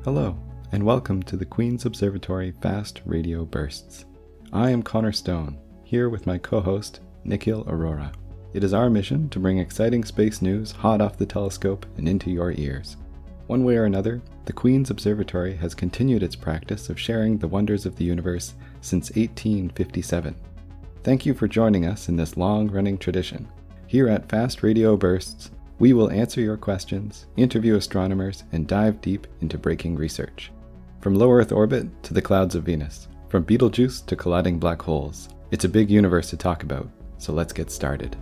Hello, and welcome to the Queen's Observatory Fast Radio Bursts. I am Connor Stone, here with my co-host, Nikhil Arora. It is our mission to bring exciting space news hot off the telescope and into your ears. One way or another, the Queen's Observatory has continued its practice of sharing the wonders of the universe since 1857. Thank you for joining us in this long-running tradition. Here at Fast Radio Bursts, we will answer your questions, interview astronomers, and dive deep into breaking research. From low Earth orbit to the clouds of Venus, from Betelgeuse to colliding black holes, it's a big universe to talk about, so let's get started.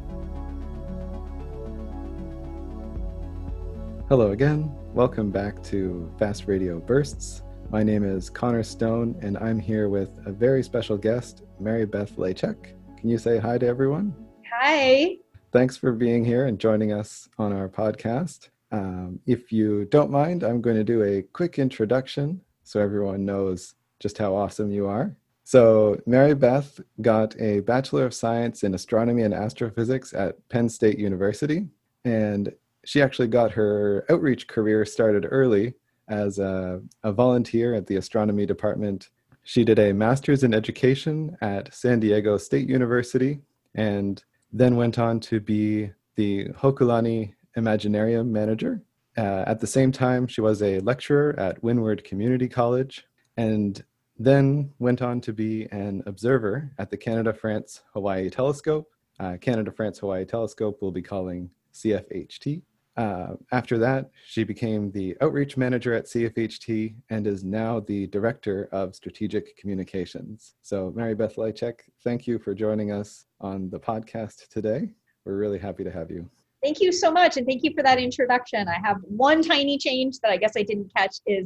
Hello again, welcome back to Fast Radio Bursts. My name is Connor Stone, and I'm here with a very special guest, Mary Beth Lachek. Can you say hi to everyone? Hi. Thanks for being here and joining us on our podcast. If you don't mind, I'm going to do a quick introduction so everyone knows just how awesome you are. So Mary Beth got a Bachelor of Science in Astronomy and Astrophysics at Penn State University, and she actually got her outreach career started early as a volunteer at the astronomy department. She did a master's in education at San Diego State University and then went on to be the Hokulani Imaginarium manager. At the same time, she was a lecturer at Windward Community College, and then went on to be an observer at the Canada-France-Hawaii Telescope. Canada-France-Hawaii Telescope we'll be calling CFHT. After that, she became the outreach manager at CFHT and is now the director of strategic communications. So Mary Beth Lachek, thank you for joining us on the podcast today. We're really happy to have you. Thank you so much, and thank you for that introduction. I have one tiny change that I guess I didn't catch is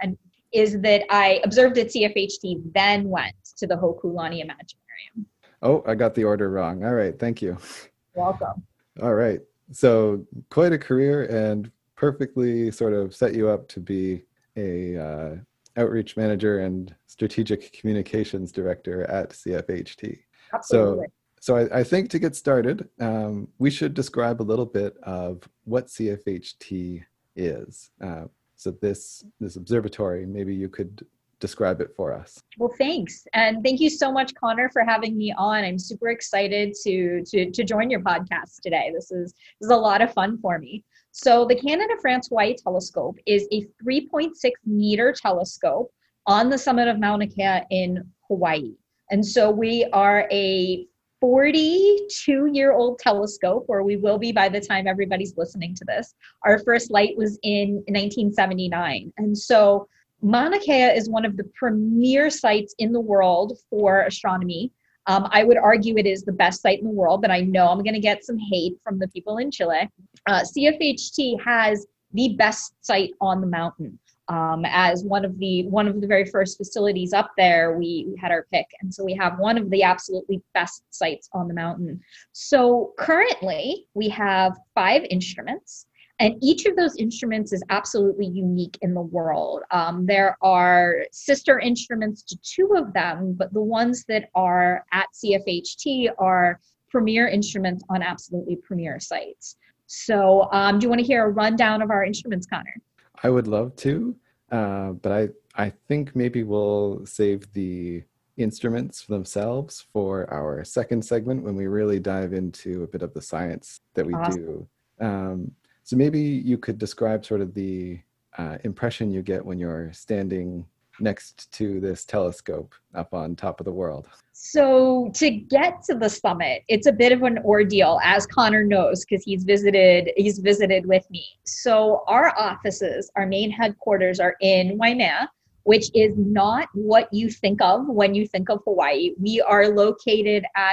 that I observed at CFHT, then went to the Hokulani Imaginarium. Oh, I got the order wrong. All right, thank you. Welcome. All right. So quite a career and perfectly sort of set you up to be a outreach manager and strategic communications director at CFHT. Absolutely. So I think to get started, we should describe a little bit of what CFHT is. So this observatory, maybe you could describe it for us. Well, thanks. And thank you so much, Connor, for having me on. I'm super excited to join your podcast today. This is a lot of fun for me. So the Canada-France-Hawaii Telescope is a 3.6 meter telescope on the summit of Mauna Kea in Hawaii. And so we are a 42-year-old telescope, or we will be by the time everybody's listening to this. Our first light was in 1979. And so Mauna Kea is one of the premier sites in the world for astronomy. I would argue it is the best site in the world, but I know I'm going to get some hate from the people in Chile. CFHT has the best site on the mountain. As one of the very first facilities up there, we had our pick, and so we have one of the absolutely best sites on the mountain. So currently, we have 5 instruments. And each of those instruments is absolutely unique in the world. There are sister instruments to 2 of them, but the ones that are at CFHT are premier instruments on absolutely premier sites. So do you want to hear a rundown of our instruments, Connor? I would love to, but I think maybe we'll save the instruments themselves for our second segment when we really dive into a bit of the science that we do. So maybe you could describe sort of the impression you get when you're standing next to this telescope up on top of the world. So to get to the summit, it's a bit of an ordeal, as Connor knows, because he's visited with me. So our offices, our main headquarters are in Waimea, which is not what you think of when you think of Hawaii. We are located at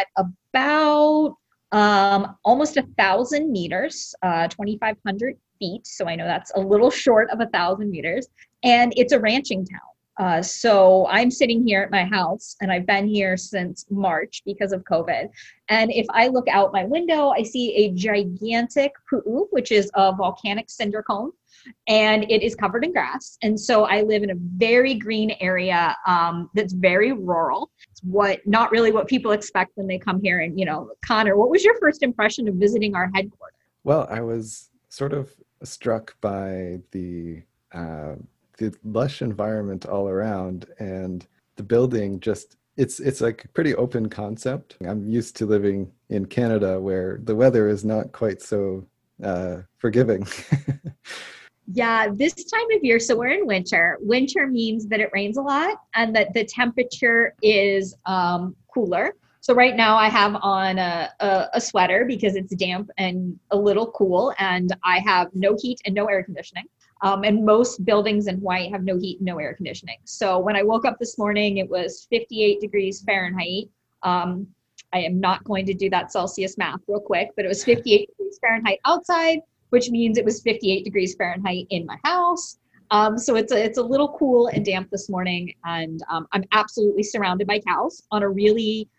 about almost 1,000 meters, 2,500 feet. So I know that's a little short of 1,000 meters, and it's a ranching town. So I'm sitting here at my house, and I've been here since March because of COVID. And if I look out my window, I see a gigantic pu'u, which is a volcanic cinder cone, and it is covered in grass. And so I live in a very green area that's very rural. It's not really what people expect when they come here. And, Connor, what was your first impression of visiting our headquarters? Well, I was sort of struck by the the lush environment all around, and the building just, it's like a pretty open concept. I'm used to living in Canada where the weather is not quite so forgiving. Yeah, this time of year, so we're in winter. Winter means that it rains a lot and that the temperature is cooler. So right now I have on a sweater because it's damp and a little cool, and I have no heat and no air conditioning. And most buildings in Hawaii have no heat and no air conditioning. So when I woke up this morning, it was 58 degrees Fahrenheit. I am not going to do that Celsius math real quick, but it was 58 degrees Fahrenheit outside, which means it was 58 degrees Fahrenheit in my house. So it's a little cool and damp this morning, and I'm absolutely surrounded by cows on a really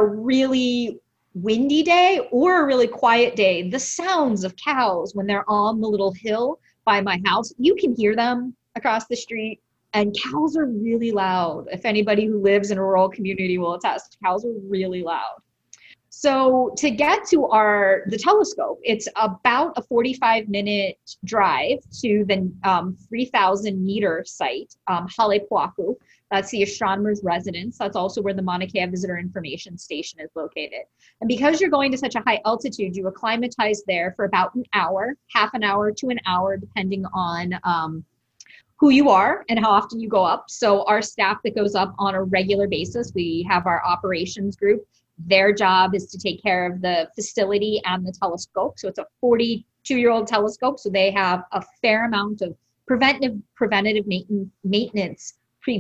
windy day or a really quiet day. The sounds of cows when they're on the little hill by my house, you can hear them across the street, and cows are really loud. If anybody who lives in a rural community will attest, cows are really loud. So to get to the telescope, it's about a 45-minute drive to the 3,000 meter site, Halepuaku. That's the astronomer's residence. That's also where the Mauna Kea Visitor Information Station is located. And because you're going to such a high altitude, you acclimatize there for about an hour, half an hour to an hour, depending on who you are and how often you go up. So our staff that goes up on a regular basis, we have our operations group. Their job is to take care of the facility and the telescope. So it's a 42-year-old telescope. So they have a fair amount of preventative maintenance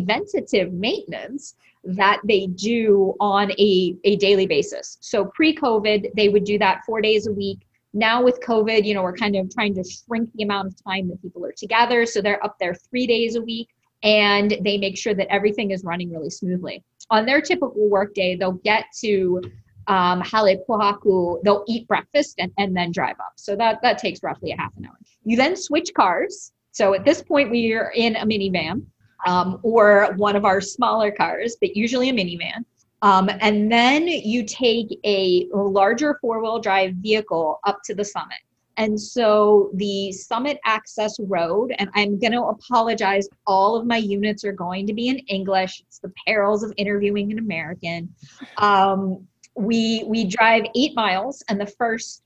that they do on a daily basis. So pre-COVID, they would do that 4 days a week. Now with COVID, we're kind of trying to shrink the amount of time that people are together. So they're up there 3 days a week, and they make sure that everything is running really smoothly. On their typical workday, they'll get to Halepuaku, they'll eat breakfast and then drive up. So that takes roughly a half an hour. You then switch cars. So at this point, we are in a minivan or one of our smaller cars, but usually a minivan. And then you take a larger four-wheel drive vehicle up to the summit. And so the summit access road, and I'm going to apologize, all of my units are going to be in English. It's the perils of interviewing an American. We drive 8 miles, and the first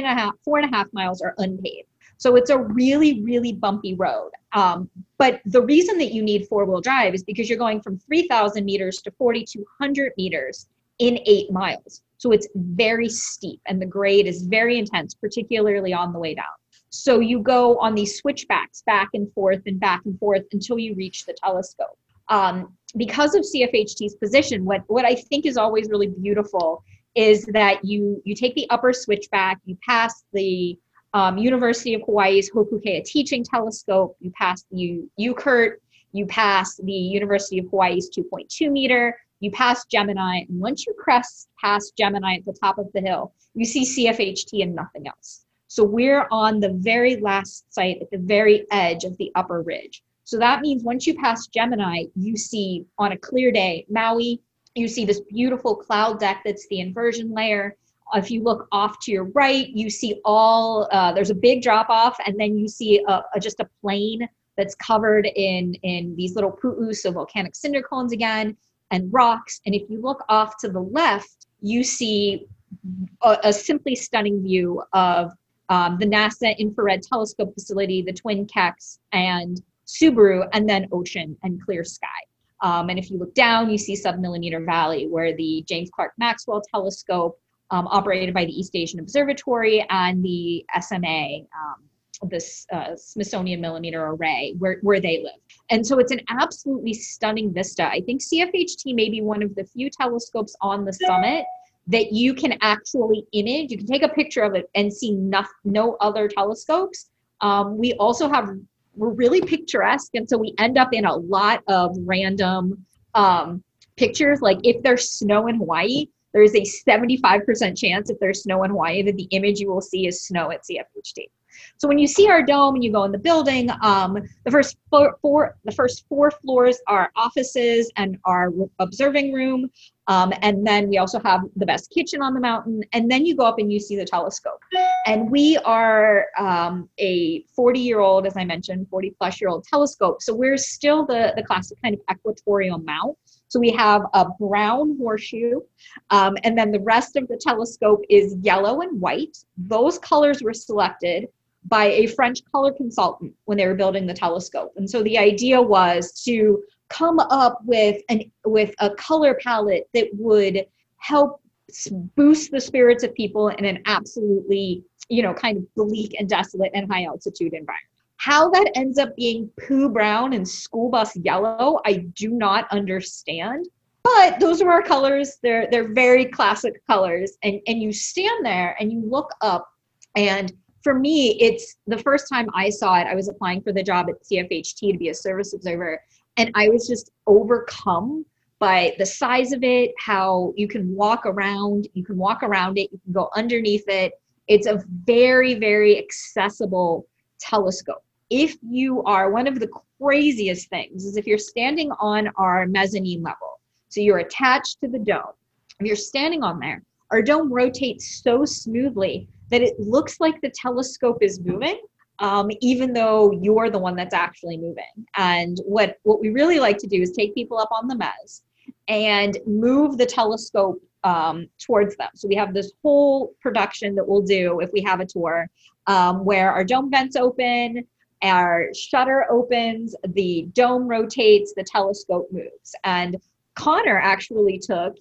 4.5 miles are unpaved. So it's a really, really bumpy road. But the reason that you need four-wheel drive is because you're going from 3,000 meters to 4,200 meters in 8 miles. So it's very steep, and the grade is very intense, particularly on the way down. So you go on these switchbacks back and forth until you reach the telescope. Because of CFHT's position, what I think is always really beautiful is that you take the upper switchback, you pass the University of Hawaii's Hokuhea Teaching Telescope, you pass the UCURT, you pass the University of Hawaii's 2.2 meter, you pass Gemini, and once you crest past Gemini at the top of the hill, you see CFHT and nothing else. So we're on the very last site at the very edge of the upper ridge. So that means once you pass Gemini, you see on a clear day, Maui, you see this beautiful cloud deck that's the inversion layer. If you look off to your right, you see there's a big drop off, and then you see just a plain that's covered in these little pu'u, so volcanic cinder cones again, and rocks. And if you look off to the left, you see a simply stunning view of the NASA Infrared Telescope Facility, the Twin Keks, and Subaru, and then ocean and clear sky. And if you look down, you see Submillimeter Valley, where the James Clerk Maxwell Telescope, operated by the East Asian Observatory, and the SMA, this Smithsonian Millimeter Array, where they live. And so it's an absolutely stunning vista. I think CFHT may be one of the few telescopes on the summit that you can actually image. You can take a picture of it and see no other telescopes. We also we're really picturesque, and so we end up in a lot of random pictures. Like if there's snow in Hawaii, there is a 75% chance if there's snow in Hawaii that the image you will see is snow at CFHT. So when you see our dome and you go in the building, the first four floors are offices and our observing room. And then we also have the best kitchen on the mountain. And then you go up and you see the telescope. And we are a 40-year-old, as I mentioned, 40-plus-year-old telescope. So we're still the classic kind of equatorial mount. So we have a brown horseshoe, and then the rest of the telescope is yellow and white. Those colors were selected by a French color consultant when they were building the telescope. And so the idea was to come up with a color palette that would help boost the spirits of people in an absolutely, kind of bleak and desolate and high altitude environment. How that ends up being poo brown and school bus yellow, I do not understand. But those are our colors. They're very classic colors. And you stand there and you look up. And for me, it's the first time I saw it. I was applying for the job at CFHT to be a service observer. And I was just overcome by the size of it, how you can walk around it, you can go underneath it. It's a very, very accessible telescope. If you are, one of the craziest things is if you're standing on our mezzanine level, so you're attached to the dome, if you're standing on there, our dome rotates so smoothly that it looks like the telescope is moving, even though you're the one that's actually moving. And what we really like to do is take people up on the mez and move the telescope towards them. So we have this whole production that we'll do if we have a tour, where our dome vents open, our shutter opens, the dome rotates, the telescope moves. And Connor actually took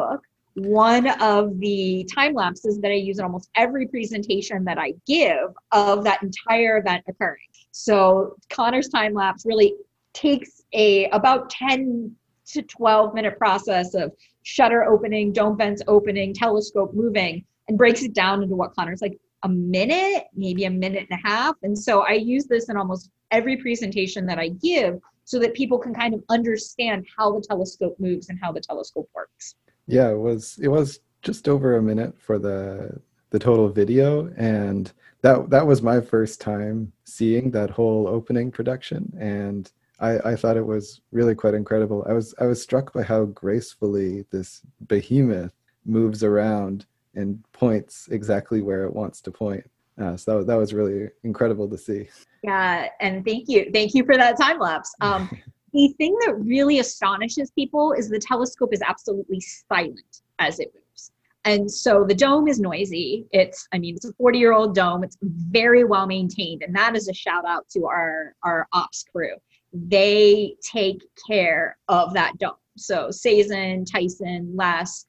one of the time lapses that I use in almost every presentation that I give of that entire event occurring. So Connor's time lapse really takes about 10 to 12 minute process of shutter opening, dome vents opening, telescope moving, and breaks it down into what Connor's like a minute, maybe a minute and a half. And so I use this in almost every presentation that I give so that people can kind of understand how the telescope moves and how the telescope works. Yeah, it was just over a minute for the total video, and that was my first time seeing that whole opening production, and I thought it was really quite incredible. I was struck by how gracefully this behemoth moves around and points exactly where it wants to point. So that was really incredible to see. Yeah, and thank you for that time lapse. The thing that really astonishes people is the telescope is absolutely silent as it moves. And so the dome is noisy. It's a 40-year-old dome. It's very well maintained. And that is a shout out to our ops crew. They take care of that dome. So Sazen, Tyson, Les,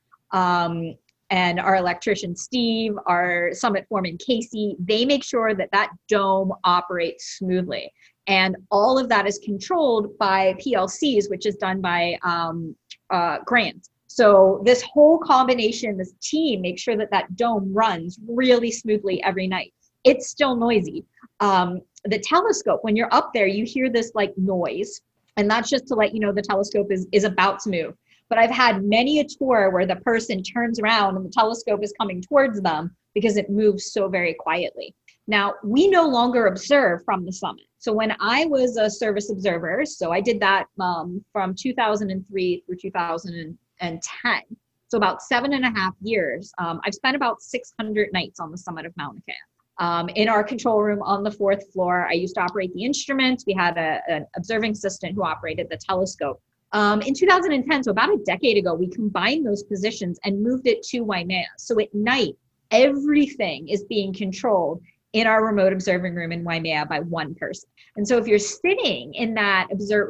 and our electrician, Steve, our summit foreman, Casey, they make sure that dome operates smoothly. And all of that is controlled by PLCs, which is done by Grant. So this whole combination, this team makes sure that dome runs really smoothly every night. It's still noisy. The telescope, when you're up there, you hear this like noise. And that's just to let you know the telescope is about to move. But I've had many a tour where the person turns around and the telescope is coming towards them because it moves so very quietly. Now, we no longer observe from the summit. So when I was a service observer, so I did that from 2003 through 2010, so about 7.5 years, I've spent about 600 nights on the summit of Mauna Kea. In our control room on the 4th floor, I used to operate the instruments. We had an observing assistant who operated the telescope. In 2010, so about a decade ago, we combined those positions and moved it to Waimea. So at night, everything is being controlled in our remote observing room in Waimea by one person. And so if you're sitting in that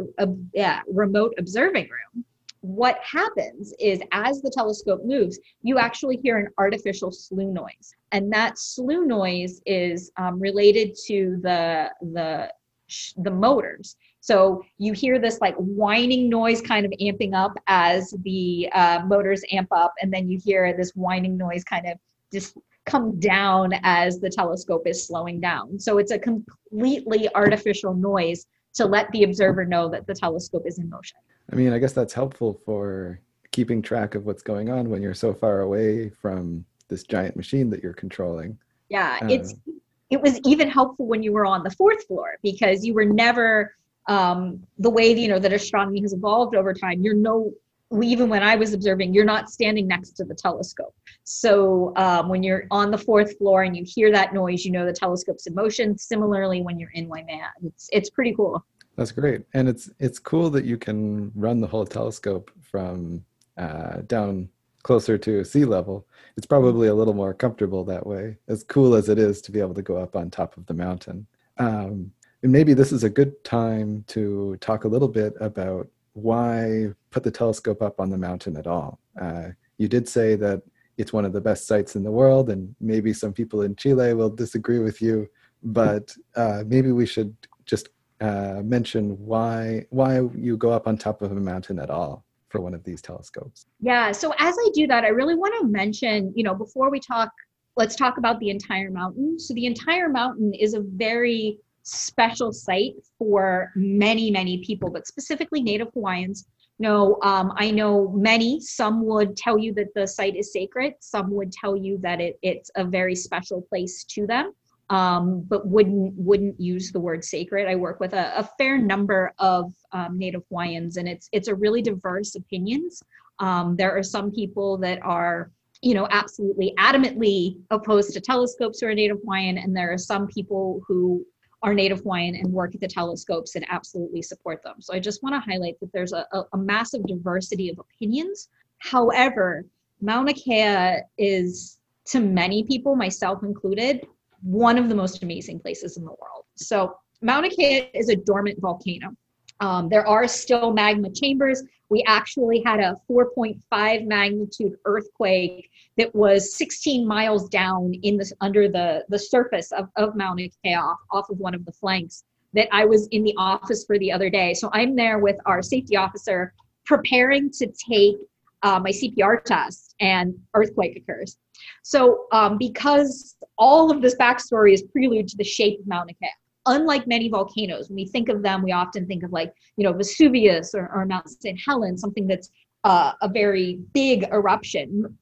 remote observing room, what happens is as the telescope moves, you actually hear an artificial slew noise. And that slew noise is related to the motors. So you hear this like whining noise kind of amping up as the motors amp up, and then you hear this whining noise kind of just come down as the telescope is slowing down. So it's a completely artificial noise to let the observer know that the telescope is in motion. I guess that's helpful for keeping track of what's going on when you're so far away from this giant machine that you're controlling. Yeah, it was even helpful when you were on the 4th floor because you were never the way that astronomy has evolved over time. You're no even when I was observing, you're not standing next to the telescope. So when you're on the fourth floor and you hear that noise, you know the telescope's in motion. Similarly, when you're in Waimea, it's pretty cool. That's great. And it's cool that you can run the whole telescope from down closer to sea level. It's probably a little more comfortable that way, as cool as it is to be able to go up on top of the mountain. And maybe this is a good time to talk a little bit about why put the telescope up on the mountain at all. You did say that it's one of the best sites in the world, and maybe some people in Chile will disagree with you, but maybe we should just mention why you go up on top of a mountain at all for one of these telescopes. Yeah, so as I do that, I really want to mention, before we talk, let's talk about the entire mountain. So the entire mountain is a very special site for many, many people, but specifically Native Hawaiians. I know many, some would tell you that the site is sacred. Some would tell you that it's a very special place to them, but wouldn't use the word sacred. I work with a fair number of Native Hawaiians, and it's a really diverse opinions. There are some people that are absolutely adamantly opposed to telescopes who are Native Hawaiian, and there are some people who are Native Hawaiian and work at the telescopes and absolutely support them. So I just want to highlight that there's a massive diversity of opinions. However, Mauna Kea is, to many people, myself included, one of the most amazing places in the world. So Mauna Kea is a dormant volcano. There are still magma chambers. We actually had a 4.5 magnitude earthquake that was 16 miles down under the surface of Mauna Kea off of one of the flanks that I was in the office for the other day. So I'm there with our safety officer preparing to take my CPR test, and earthquake occurs. So because all of this backstory is prelude to the shape of Mauna Kea. Unlike many volcanoes, when we think of them, we often think of Vesuvius or Mount St. Helens, something that's a very big eruption.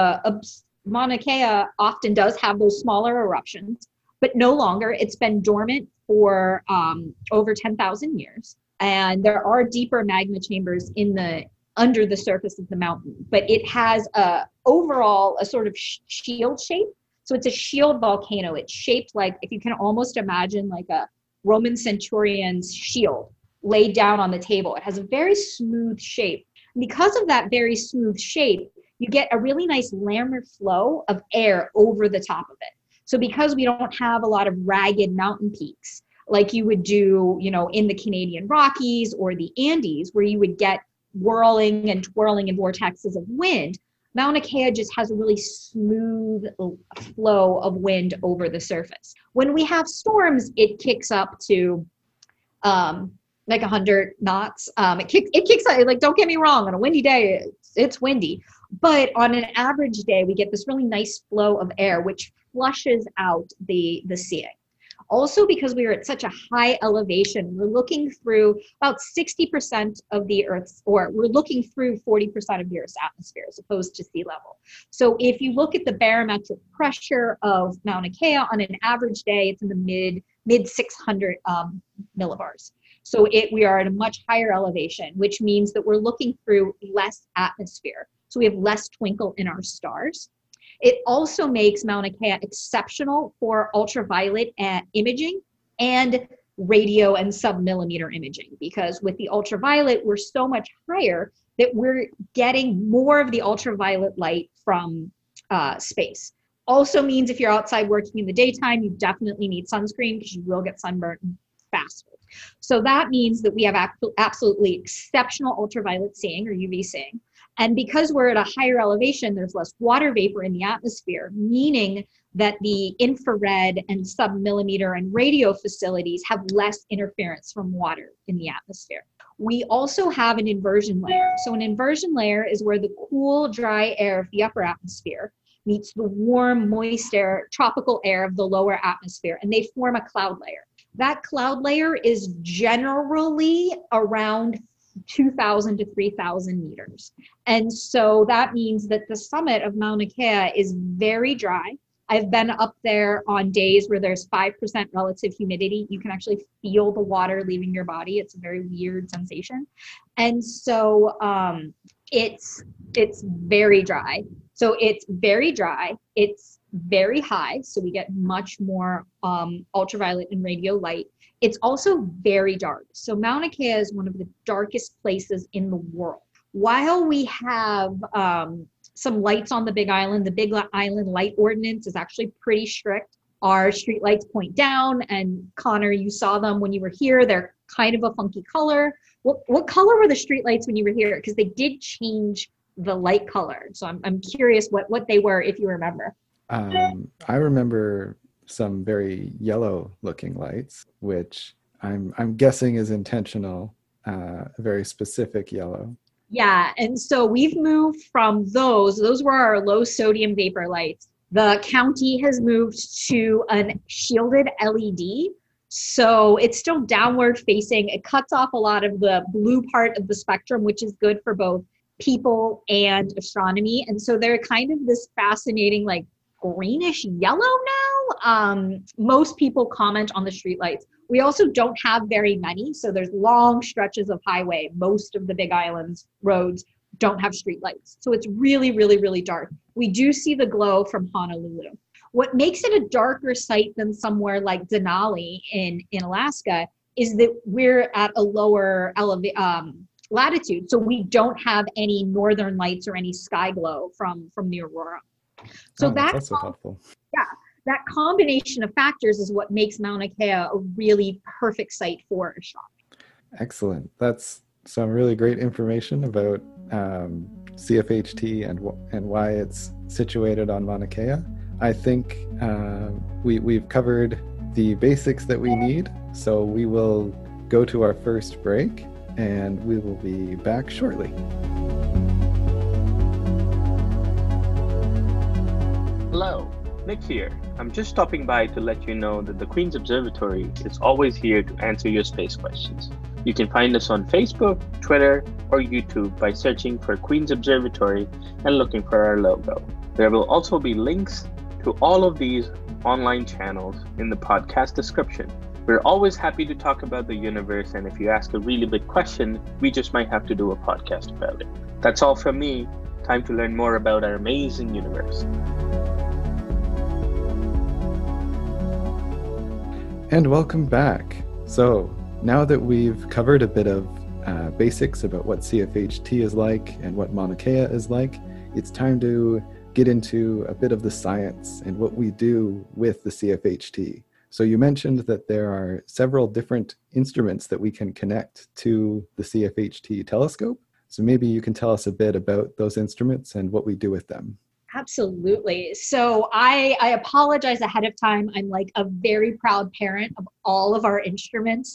Mauna Kea often does have those smaller eruptions, but no longer. It's been dormant for over 10,000 years. And there are deeper magma chambers under the surface of the mountain, but it has overall a sort of shield shape. So it's a shield volcano. It's shaped like, if you can almost imagine like a Roman centurion's shield laid down on the table. It has a very smooth shape. And because of that very smooth shape, you get a really nice laminar flow of air over the top of it. So because we don't have a lot of ragged mountain peaks like you would do, in the Canadian Rockies or the Andes, where you would get whirling and twirling and vortexes of wind, Mauna Kea just has a really smooth flow of wind over the surface. When we have storms, it kicks up to like 100 knots. It kicks up, like, don't get me wrong, on a windy day, it's windy. But on an average day, we get this really nice flow of air, which flushes out the seeing. Also, because we are at such a high elevation, we're looking through about 60% of the Earth's, or we're looking through 40% of the Earth's atmosphere as opposed to sea level. So if you look at the barometric pressure of Mauna Kea on an average day, it's in the mid 600 millibars. So we are at a much higher elevation, which means that we're looking through less atmosphere. So we have less twinkle in our stars. It also makes Mauna Kea exceptional for ultraviolet imaging and radio and submillimeter imaging, because with the ultraviolet, we're so much higher that we're getting more of the ultraviolet light from space. Also means if you're outside working in the daytime, you definitely need sunscreen because you will get sunburned faster. So that means that we have absolutely exceptional ultraviolet seeing, or UV seeing. And because we're at a higher elevation, there's less water vapor in the atmosphere, meaning that the infrared and submillimeter and radio facilities have less interference from water in the atmosphere. We also have an inversion layer. So an inversion layer is where the cool, dry air of the upper atmosphere meets the warm, moist air, tropical air of the lower atmosphere, and they form a cloud layer. That cloud layer is generally around 2,000 to 3,000 meters. And so that means that the summit of Mauna Kea is very dry. I've been up there on days where there's 5% relative humidity. You can actually feel the water leaving your body. It's a very weird sensation. And so It's very dry. So it's very dry. It's very high. So we get much more ultraviolet and radio light. It's also very dark. So Mauna Kea is one of the darkest places in the world. While we have some lights on the Big Island, the Big Island Light Ordinance is actually pretty strict. Our street lights point down, and Connor, you saw them when you were here. They're kind of a funky color. What color were the street lights when you were here? Because they did change the light color. So I'm curious what they were, if you remember. I remember some very yellow looking lights, which I'm guessing is intentional, a very specific yellow. Yeah, and so we've moved from those were our low sodium vapor lights. The county has moved to a shielded LED. So it's still downward facing. It cuts off a lot of the blue part of the spectrum, which is good for both people and astronomy. And so they're kind of this fascinating, like greenish yellow now. Most people comment on the streetlights. We also don't have very many. So there's long stretches of highway. Most of the Big Island's roads don't have streetlights. So it's really, really, really dark. We do see the glow from Honolulu. What makes it a darker site than somewhere like Denali in Alaska is that we're at a lower latitude. So we don't have any northern lights or any sky glow from the aurora. So that's also helpful. Yeah, that combination of factors is what makes Mauna Kea a really perfect site for astronomy. Excellent. That's some really great information about CFHT and why it's situated on Mauna Kea. I think we've covered the basics that we need, so we will go to our first break, and we will be back shortly. Hello, Nick here. I'm just stopping by to let you know that the Queen's Observatory is always here to answer your space questions. You can find us on Facebook, Twitter, or YouTube by searching for Queen's Observatory and looking for our logo. There will also be links to all of these online channels in the podcast description. We're always happy to talk about the universe, and if you ask a really big question, we just might have to do a podcast about it. That's all from me. Time to learn more about our amazing universe. And welcome back. So now that we've covered a bit of basics about what CFHT is like and what Mauna Kea is like, it's time to get into a bit of the science and what we do with the CFHT. So you mentioned that there are several different instruments that we can connect to the CFHT telescope. So maybe you can tell us a bit about those instruments and what we do with them. Absolutely. So I apologize ahead of time. I'm like a very proud parent of all of our instruments.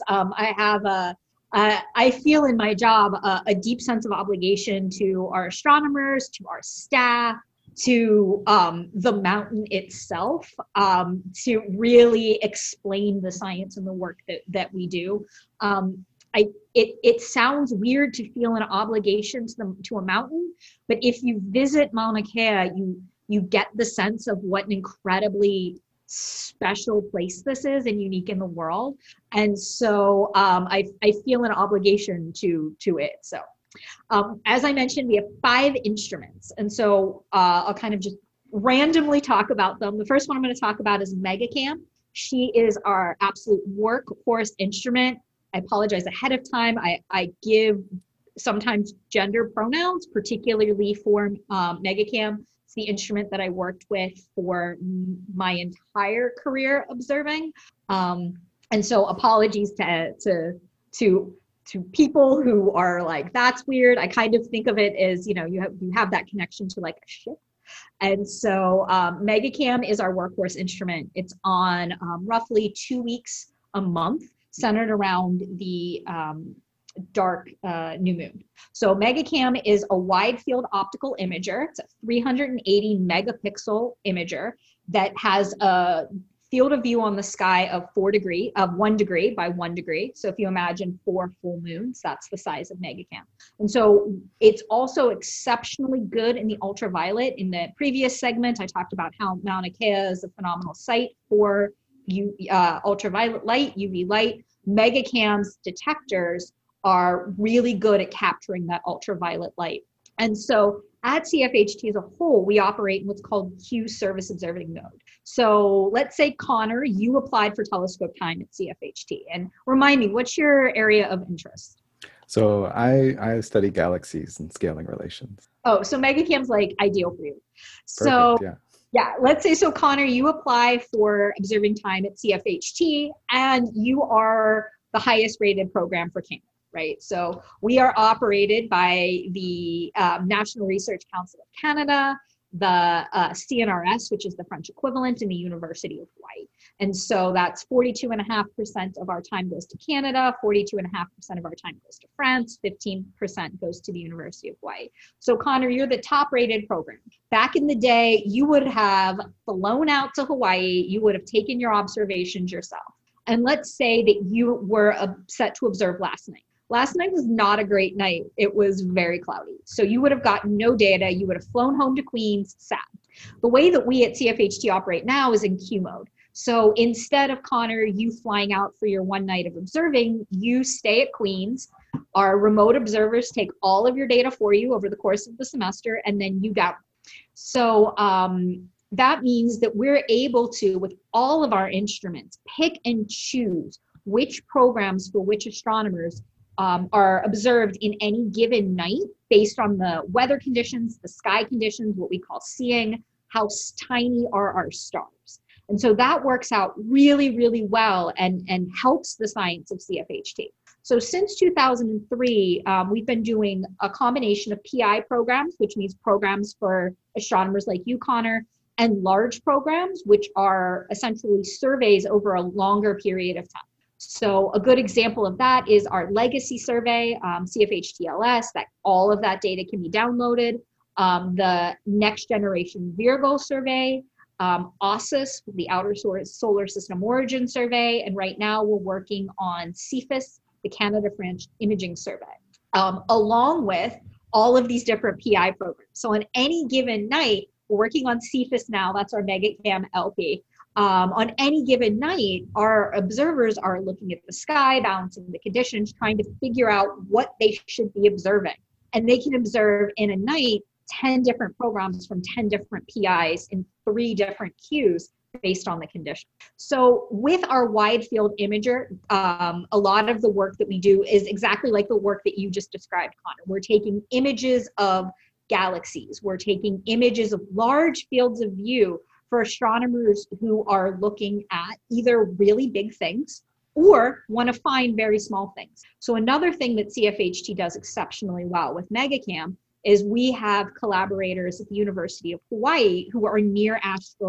I feel in my job a deep sense of obligation to our astronomers, to our staff, to the mountain itself, to really explain the science and the work that we do. It sounds weird to feel an obligation to a mountain, but if you visit Mauna Kea, you get the sense of what an incredibly special place this is and unique in the world. And so I feel an obligation to it. So as I mentioned, we have 5 instruments. And so I'll kind of just randomly talk about them. The first one I'm going to talk about is MegaCam. She is our absolute workhorse instrument. I apologize ahead of time. I give sometimes gender pronouns, particularly for MegaCam. It's the instrument that I worked with for my entire career observing. And so apologies to people who are like, that's weird. I kind of think of it as, you have that connection to like a ship. And so MegaCam is our workhorse instrument. It's on roughly 2 weeks a month, centered around the dark new moon. So MegaCam is a wide field optical imager. It's a 380 megapixel imager that has a field of view on the sky of 1 degree by 1 degree. So if you imagine 4 full moons, that's the size of MegaCam. And so it's also exceptionally good in the ultraviolet. In the previous segment, I talked about how Mauna Kea is a phenomenal site for ultraviolet light, UV light. MegaCam's detectors are really good at capturing that ultraviolet light. And so at CFHT as a whole, we operate in what's called Q service observing node. So let's say, Connor, you applied for telescope time at CFHT. And remind me, what's your area of interest? So I study galaxies and scaling relations. Oh, so MegaCam's like ideal for you. Perfect, yeah. Yeah, let's say, so Connor, you apply for observing time at CFHT and you are the highest rated program for Canada, right? So we are operated by the National Research Council of Canada, the CNRS, which is the French equivalent, in the University of Hawaii. And so that's 42.5% of our time goes to Canada, 42.5% of our time goes to France, 15% goes to the University of Hawaii. So Connor, you're the top rated program. Back in the day, you would have flown out to Hawaii, you would have taken your observations yourself. And let's say that you were set to observe last night. Last night was not a great night. It was very cloudy. So you would have gotten no data. You would have flown home to Queens, sad. The way that we at CFHT operate now is in Q mode. So instead of, Connor, you flying out for your one night of observing, you stay at Queens. Our remote observers take all of your data for you over the course of the semester, and then you go. So that means that we're able to, with all of our instruments, pick and choose which programs for which astronomers are observed in any given night based on the weather conditions, the sky conditions, what we call seeing, how tiny are our stars. And so that works out really, really well and helps the science of CFHT. So since 2003, we've been doing a combination of PI programs, which means programs for astronomers like you, Connor, and large programs, which are essentially surveys over a longer period of time. So a good example of that is our legacy survey, CFHTLS, that all of that data can be downloaded. The next generation Virgo survey, OSIS, the Outer Solar System Origin survey, and right now we're working on CFIS, the Canada-France Imaging Survey, along with all of these different PI programs. So on any given night, we're working on CFIS now, that's our MegaCam LP. On any given night, our observers are looking at the sky, balancing the conditions, trying to figure out what they should be observing. And they can observe in a night 10 different programs from 10 different PIs in 3 different Qs based on the condition. So with our wide field imager, a lot of the work that we do is exactly like the work that you just described, Connor. We're taking images of galaxies. We're taking images of large fields of view for astronomers who are looking at either really big things or want to find very small things. So another thing that CFHT does exceptionally well with MegaCam is we have collaborators at the University of Hawaii who are near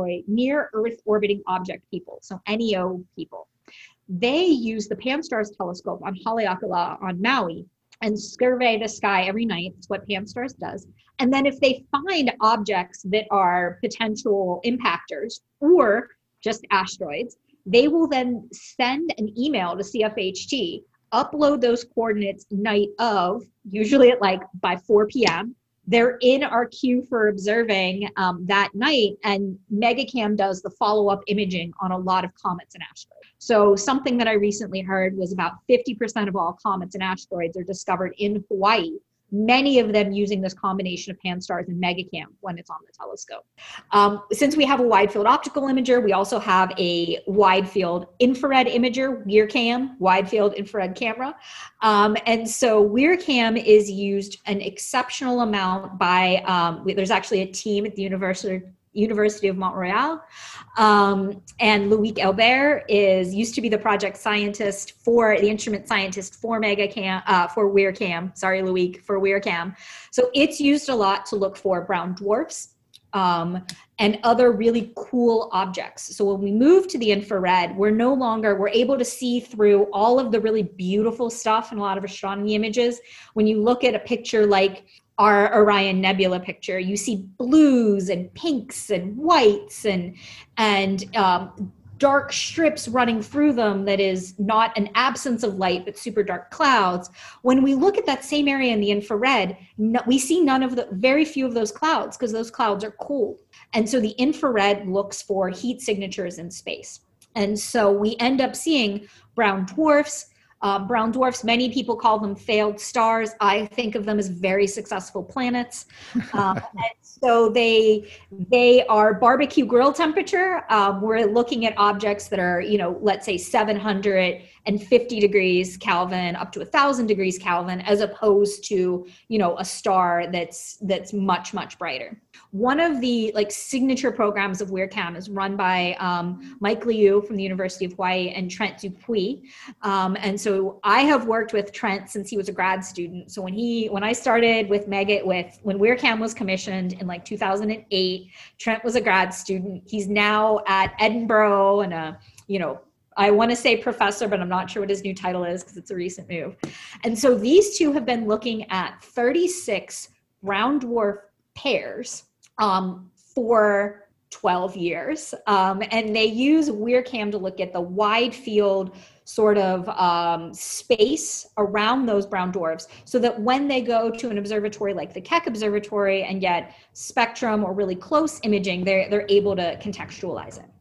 Earth orbiting object people, so NEO people. They use the Pan-STARRS telescope on Haleakala on Maui and survey the sky every night. It's what Pan-STARRS does. And then if they find objects that are potential impactors or just asteroids, they will then send an email to CFHT, upload those coordinates night of, usually at by 4 p.m. They're in our queue for observing that night, and MegaCam does the follow-up imaging on a lot of comets and asteroids. So something that I recently heard was about 50% of all comets and asteroids are discovered in Hawaii, many of them using this combination of Pan-STARRS and MegaCam when it's on the telescope. Since we have a wide field optical imager, we also have a wide field infrared imager, WIRCam, wide field infrared camera. And so WIRCam is used an exceptional amount by, there's actually a team at the University of Montreal. And Loïc Albert used to be the project scientist for the instrument scientist for MegaCam, for WIRCam. Sorry, Loïc, for WIRCam. So it's used a lot to look for brown dwarfs and other really cool objects. So when we move to the infrared, we're able to see through all of the really beautiful stuff in a lot of astronomy images. When you look at a picture like our Orion Nebula picture, you see blues and pinks and whites and dark strips running through them that is not an absence of light, but super dark clouds. When we look at that same area in the infrared, we see very few of those clouds because those clouds are cold. And so the infrared looks for heat signatures in space. And so we end up seeing brown dwarfs, Brown dwarfs, many people call them failed stars. I think of them as very successful planets. And so they are barbecue grill temperature. We're looking at objects that are, let's say 750 degrees Kelvin up to 1,000 degrees Kelvin, as opposed to, a star that's much, much brighter. One of the signature programs of WeirCam is run by Mike Liu from the University of Hawaii and Trent Dupuis. And so I have worked with Trent since he was a grad student. So when I started with Megit, when WeirCam was commissioned in 2008, Trent was a grad student. He's now at Edinburgh and I want to say professor, but I'm not sure what his new title is because it's a recent move. And so these two have been looking at 36 brown dwarf pairs for 12 years. And they use WeirCam to look at the wide field sort of space around those brown dwarfs, so that when they go to an observatory like the Keck Observatory and get spectrum or really close imaging, they're able to contextualize it.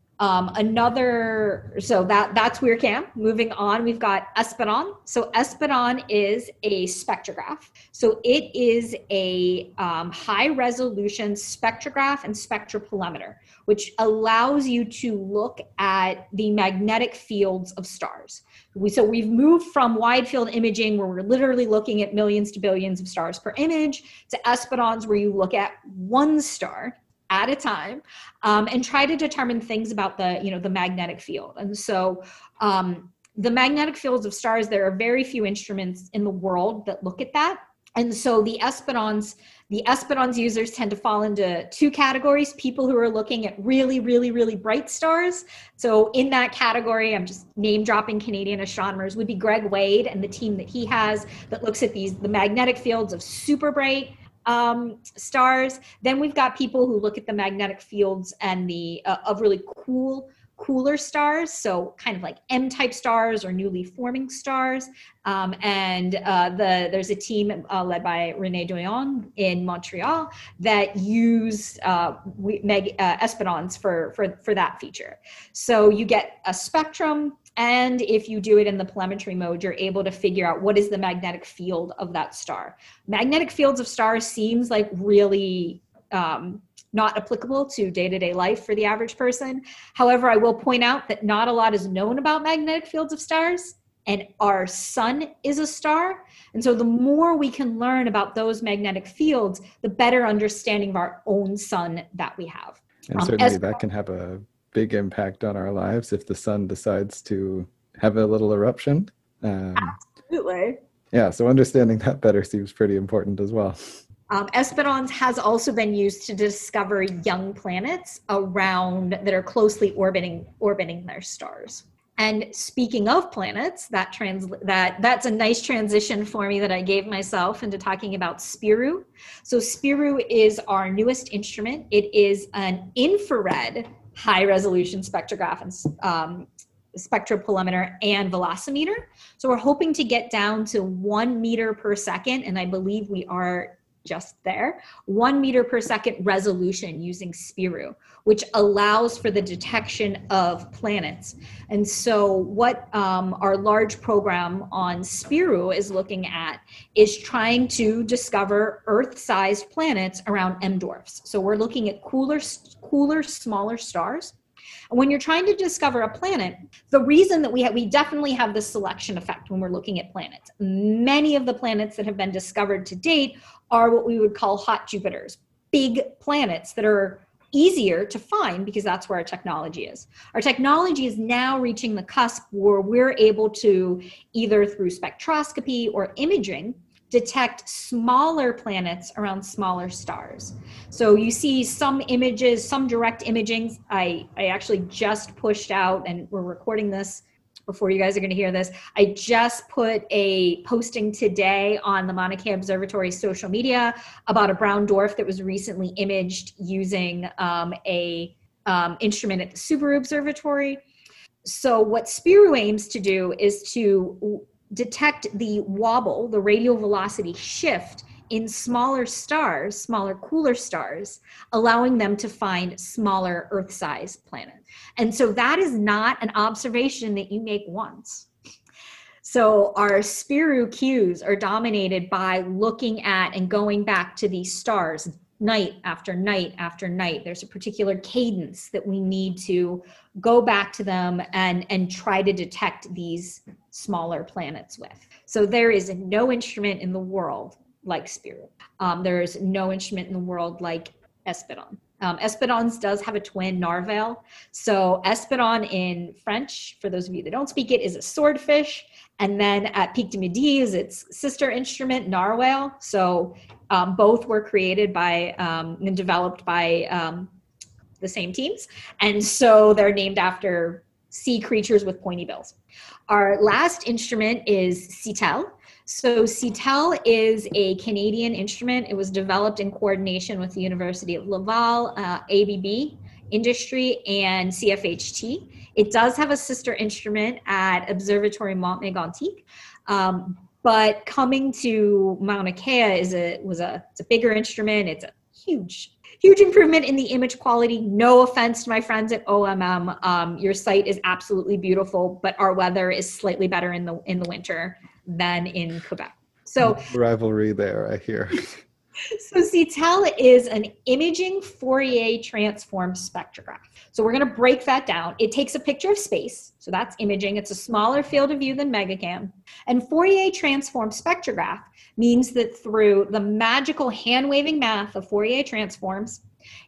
So that's WeirCam. Moving on, we've got Espedon. So Espedon is a spectrograph. So it is a high resolution spectrograph and spectropolarimeter, which allows you to look at the magnetic fields of stars. So we've moved from wide field imaging, where we're literally looking at millions to billions of stars per image, to Espedons, where you look at one star at a time, and try to determine things about the magnetic field. And so the magnetic fields of stars, there are very few instruments in the world that look at that. And so the Espedons users tend to fall into two categories: people who are looking at really, really, really bright stars. So in that category, I'm just name dropping Canadian astronomers, would be Greg Wade and the team that he has that looks at the magnetic fields of super bright stars. Then we've got people who look at the magnetic fields and of really cooler stars, so kind of like M-type stars or newly forming stars. There's a team led by René Doyon in Montreal that use Espedons for that feature. So you get a spectrum, and if you do it in the telemetry mode, you're able to figure out what is the magnetic field of that star. Magnetic fields of stars seems like really not applicable to day-to-day life for the average person. However, I will point out that not a lot is known about magnetic fields of stars, and our sun is a star. And so the more we can learn about those magnetic fields, the better understanding of our own sun that we have. And certainly that can have a big impact on our lives if the sun decides to have a little eruption. Absolutely. Yeah, so understanding that better seems pretty important as well. Espedons has also been used to discover young planets that are closely orbiting their stars. And speaking of planets, that's a nice transition for me that I gave myself into talking about Spiru. So Spiru is our newest instrument. It is an infrared high-resolution spectrograph and spectropolarimeter and velocimeter. So we're hoping to get down to 1 meter per second, and I believe we are just there, 1 meter per second resolution using Spiru, which allows for the detection of planets. And so what our large program on Spiru is looking at is trying to discover Earth-sized planets around M dwarfs. So we're looking at cooler, smaller stars. And when you're trying to discover a planet, the reason that we definitely have this selection effect when we're looking at planets. Many of the planets that have been discovered to date are what we would call hot Jupiters, big planets that are easier to find because that's where our technology is. Our technology is now reaching the cusp where we're able to, either through spectroscopy or imaging, detect smaller planets around smaller stars. So you see some images, some direct imaging. I actually just pushed out, and we're recording this before you guys are going to hear this. I just put a posting today on the Mauna Kea Observatory social media about a brown dwarf that was recently imaged using a instrument at the Subaru Observatory. So what Spiru aims to do is to detect the wobble, the radial velocity shift in smaller stars, smaller, cooler stars, allowing them to find smaller Earth-sized planets. And so that is not an observation that you make once. So our Spiru cues are dominated by looking at and going back to these stars night after night after night. There's a particular cadence that we need to go back to them and try to detect these smaller planets with. So there is no instrument in the world like Spiru. There is no instrument in the world like Espadon. Espadons does have a twin, Narval. So Espadon in French, for those of you that don't speak it, is a swordfish. And then at Pic de Midi is its sister instrument, Narwhal. So both were created by and developed by the same teams. And so they're named after sea creatures with pointy bills. Our last instrument is Sitel. So Sitel is a Canadian instrument. It was developed in coordination with the University of Laval, ABB Industry, and CFHT. It does have a sister instrument at Observatory Mont-Mégantic. But coming to Mauna Kea it's a bigger instrument. It's a huge improvement in the image quality. No offense to my friends at OMM. Your site is absolutely beautiful, but our weather is slightly better in the winter than in Quebec. So rivalry there, I hear. So Sitel is an imaging Fourier transform spectrograph. So we're going to break that down. It takes a picture of space. So that's imaging. It's a smaller field of view than MegaCam. And Fourier transform spectrograph means that through the magical hand-waving math of Fourier transforms,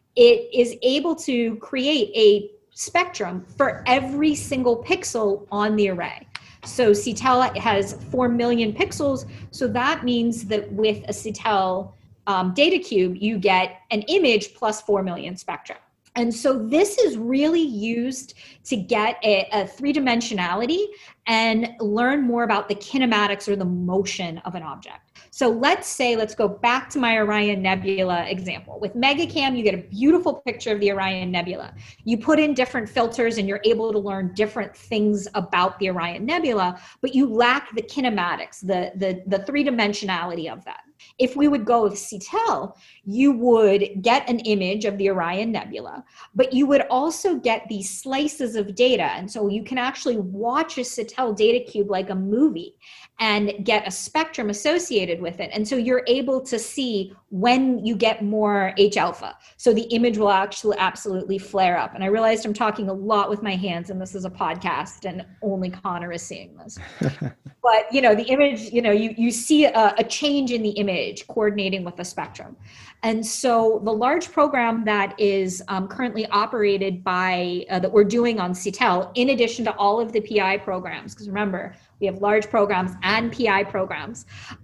it is able to create a spectrum for every single pixel on the array. So Sitel has 4 million pixels. So that means that with a Sitel data cube, you get an image plus 4 million spectra. And so this is really used to get a three-dimensionality and learn more about the kinematics or the motion of an object. So let's go back to my Orion Nebula example. With MegaCam, you get a beautiful picture of the Orion Nebula. You put in different filters and you're able to learn different things about the Orion Nebula, but you lack the kinematics, the three-dimensionality of that. If we would go with Sitel, you would get an image of the Orion Nebula, but you would also get these slices of data. And so you can actually watch a Sitel data cube like a movie and get a spectrum associated with it. And so you're able to see when you get more H alpha. So the image will actually absolutely flare up. And I realized I'm talking a lot with my hands and this is a podcast and only Connor is seeing this. But, the image, you see a change in the image coordinating with the spectrum. And so the large program that is currently operated by, that we're doing on Sitel, in addition to all of the PI programs, because remember, we have large programs and PI programs,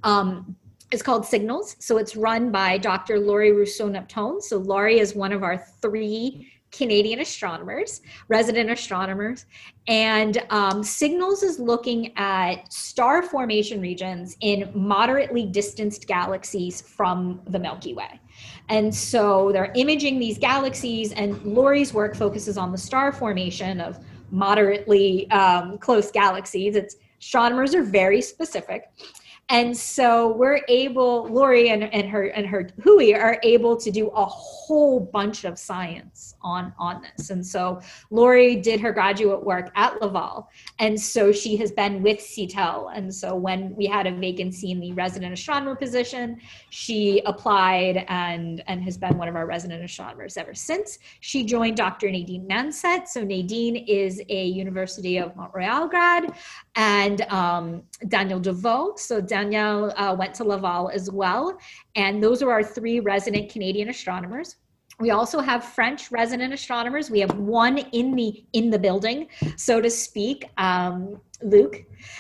it's called Signals. So it's run by Dr. Laurie Rousseau-Neptune. So Laurie is one of our 3 Canadian astronomers, resident astronomers, and Signals is looking at star formation regions in moderately distanced galaxies from the Milky Way. And so they're imaging these galaxies, and Laurie's work focuses on the star formation of moderately close galaxies. Astronomers are very specific. And so Laurie and her Hui are able to do a whole bunch of science on this. And so Laurie did her graduate work at Laval. And so she has been with Sitel. And so when we had a vacancy in the resident astronomer position, she applied and has been one of our resident astronomers ever since. She joined Dr. Nadine Mansett. So Nadine is a University of Montreal grad, and Daniel Deveau. So Danielle went to Laval as well. And those are our 3 resident Canadian astronomers. We also have French resident astronomers. We have one in the building, so to speak, Luc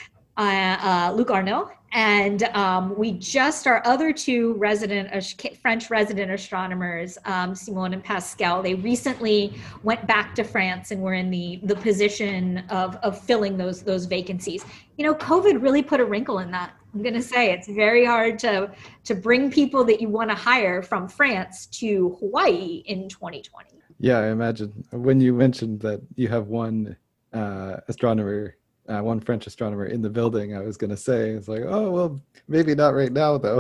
Arnaud. And our other 2 French resident astronomers, Simone and Pascal, they recently went back to France and were in the position of filling those vacancies. COVID really put a wrinkle in that. I'm going to say it's very hard to bring people that you want to hire from France to Hawaii in 2020. Yeah, I imagine when you mentioned that you have one astronomer, one French astronomer in the building, I was going to say, it's like, oh, well, maybe not right now, though.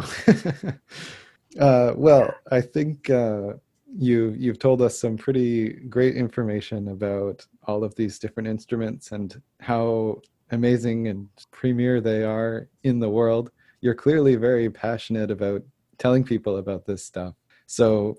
Well, I think you've told us some pretty great information about all of these different instruments and how amazing and premier they are in the world, you're clearly very passionate about telling people about this stuff. So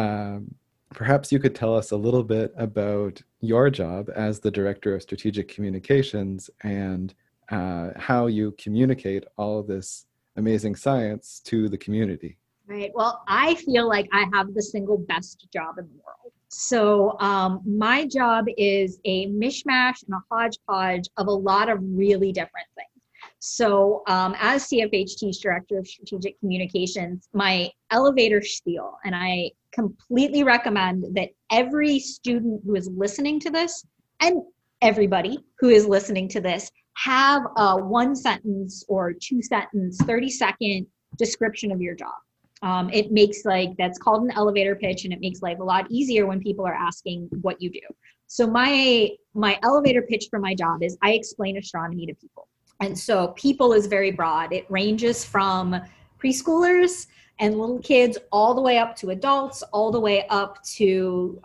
perhaps you could tell us a little bit about your job as the Director of Strategic Communications and how you communicate all of this amazing science to the community. Right. Well, I feel like I have the single best job in the world. So my job is a mishmash and a hodgepodge of a lot of really different things. So as CFHT's Director of Strategic Communications, my elevator spiel, and I completely recommend that every student who is listening to this and everybody who is listening to this have a 1 sentence or 2 sentence, 30-second description of your job. It makes that's called an elevator pitch, and it makes life a lot easier when people are asking what you do. So my elevator pitch for my job is I explain astronomy to people. And so people is very broad. It ranges from preschoolers and little kids all the way up to adults, all the way up to,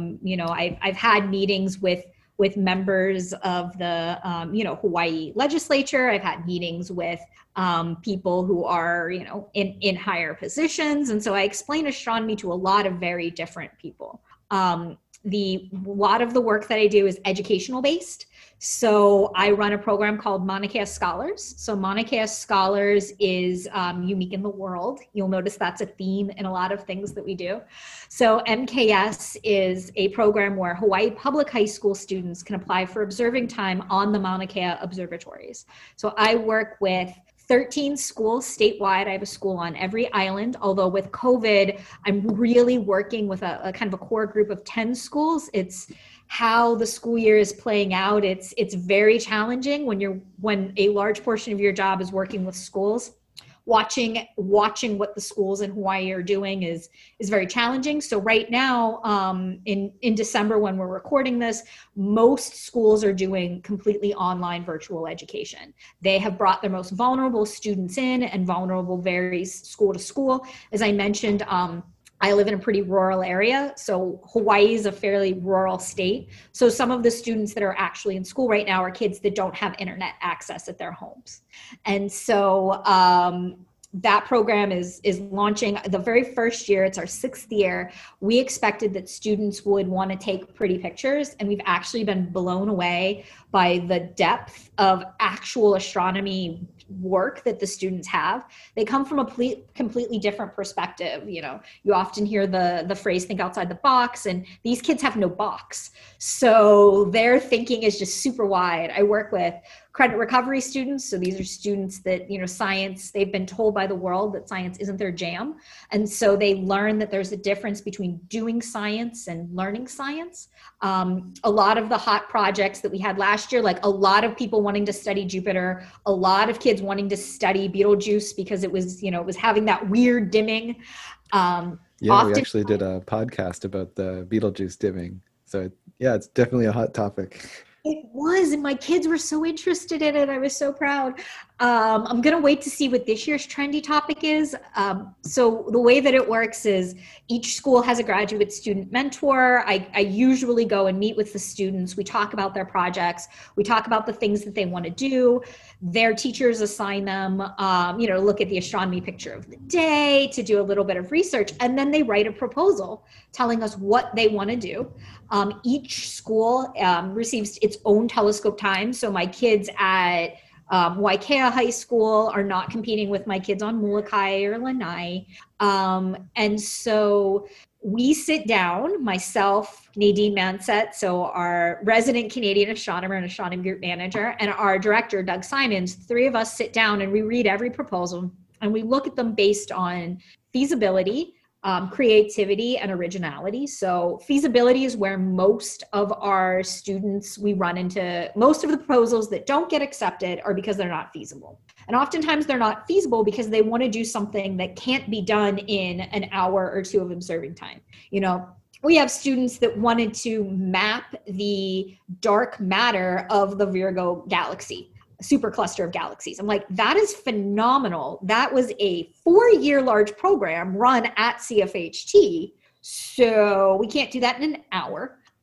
I've had meetings with members of the, Hawaii legislature. I've had meetings with people who are, in higher positions. And so I explain astronomy to a lot of very different people. A lot of the work that I do is educational based. So I run a program called Mauna Kea Scholars. So Mauna Kea Scholars is unique in the world. You'll notice that's a theme in a lot of things that we do. So MKS is a program where Hawaii public high school students can apply for observing time on the Mauna Kea observatories. So I work with 13 schools statewide. I have a school on every island, although with COVID, I'm really working with a kind of a core group of 10 schools. It's how the school year is playing out. It's very challenging when a large portion of your job is working with schools. Watching what the schools in Hawaii are doing is very challenging. So right now, in December when we're recording this, most schools are doing completely online virtual education. They have brought their most vulnerable students in, and vulnerable varies school to school. As I mentioned, I live in a pretty rural area. So Hawaii is a fairly rural state. So some of the students that are actually in school right now are kids that don't have internet access at their homes. And so that program is launching the very first year. It's our 6th year. We expected that students would want to take pretty pictures, and we've actually been blown away by the depth of actual astronomy work that the students have. They come from a completely different perspective. You often hear the phrase think outside the box, and these kids have no box. So their thinking is just super wide. I work with credit recovery students. So these are students that, science, they've been told by the world that science isn't their jam. And so they learn that there's a difference between doing science and learning science. A lot of the hot projects that we had last year, like a lot of people wanting to study Jupiter, a lot of kids wanting to study Betelgeuse because it was, it was having that weird dimming. We actually did a podcast about the Betelgeuse dimming. So yeah, it's definitely a hot topic. It was, and my kids were so interested in it. I was so proud. I'm going to wait to see what this year's trendy topic is. So the way that it works is each school has a graduate student mentor. I usually go and meet with the students. We talk about their projects. We talk about the things that they want to do. Their teachers assign them, to look at the astronomy picture of the day, to do a little bit of research, and then they write a proposal telling us what they want to do. Each school receives its own telescope time. So my kids at Waikea High School are not competing with my kids on Molokai or Lanai. And so we sit down, myself, Nadine Mansett, so our resident Canadian astronomer and astronomy group manager, and our director, Doug Simons, 3 of us sit down and we read every proposal and we look at them based on feasibility, creativity, and originality. So feasibility is where most of our students, we run into most of the proposals that don't get accepted are because they're not feasible. And oftentimes they're not feasible because they want to do something that can't be done in an hour or 2 of observing time. We have students that wanted to map the dark matter of the Virgo galaxy, supercluster of galaxies. I'm like, that is phenomenal. That was a 4-year large program run at CFHT. So we can't do that in an hour.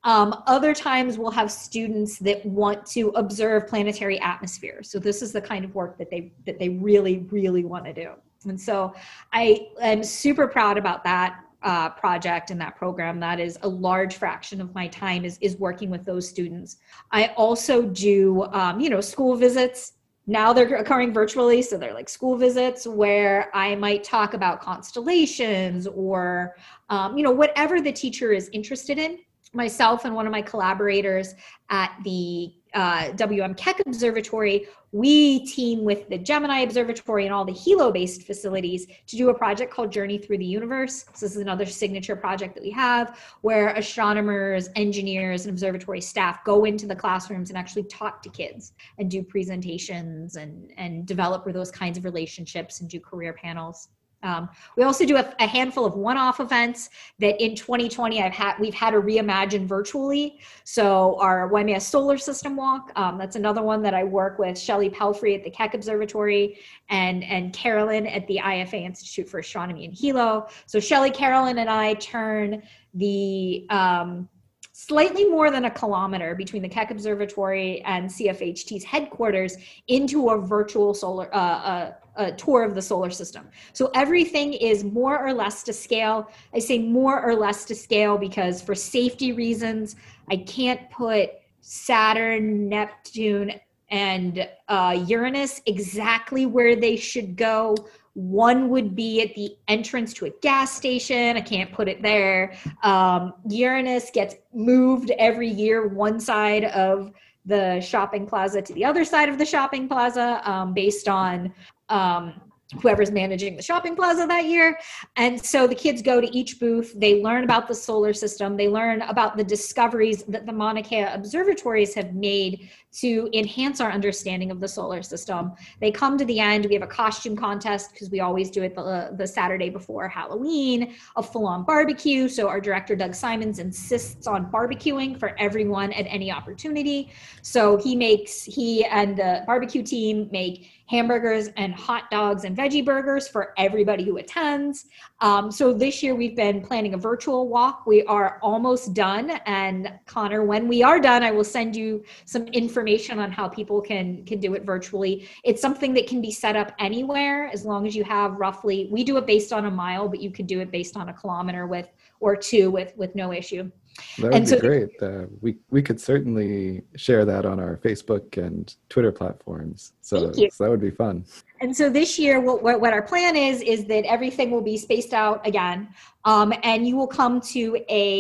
Other times we'll have students that want to observe planetary atmosphere. So this is the kind of work that they really, really want to do. And so I am super proud about that project and that program. That is a large fraction of my time is working with those students. I also do, school visits. Now they're occurring virtually, so they're like school visits where I might talk about constellations or, whatever the teacher is interested in. Myself and one of my collaborators at the WM Keck Observatory, we team with the Gemini Observatory and all the Hilo-based facilities to do a project called Journey Through the Universe. So this is another signature project that we have where astronomers, engineers, and observatory staff go into the classrooms and actually talk to kids and do presentations and develop those kinds of relationships and do career panels. We also do a handful of one-off events that in 2020 we've had to reimagine virtually. So our Waimea Solar System Walk, that's another one that I work with Shelley Pelfrey at the Keck Observatory and Carolyn at the IFA Institute for Astronomy in Hilo. So Shelley, Carolyn, and I turn the slightly more than a kilometer between the Keck Observatory and CFHT's headquarters into a virtual solar a tour of the solar system. So everything is more or less to scale. I say more or less to scale because for safety reasons, I can't put Saturn, Neptune, and Uranus exactly where they should go. One would be at the entrance to a gas station. I can't put it there. Uranus gets moved every year, one side of the shopping plaza to the other side of the shopping plaza, based on whoever's managing the shopping plaza that year. And so the kids go to each booth, they learn about the solar system, they learn about the discoveries that the Mauna Kea observatories have made to enhance our understanding of the solar system. They come to the end, we have a costume contest because we always do it the Saturday before Halloween, a full-on barbecue. So our director, Doug Simons, insists on barbecuing for everyone at any opportunity. So he and the barbecue team make hamburgers and hot dogs and veggie burgers for everybody who attends. So this year we've been planning a virtual walk. We are almost done. And Connor, when we are done, I will send you some information on how people can do it virtually. It's something that can be set up anywhere as long as you have roughly, we do it based on a mile, but you could do it based on a kilometer or two with no issue. That would be great. We could certainly share that on our Facebook and Twitter platforms. So that would be fun. And so this year, what our plan is that everything will be spaced out again. And you will come to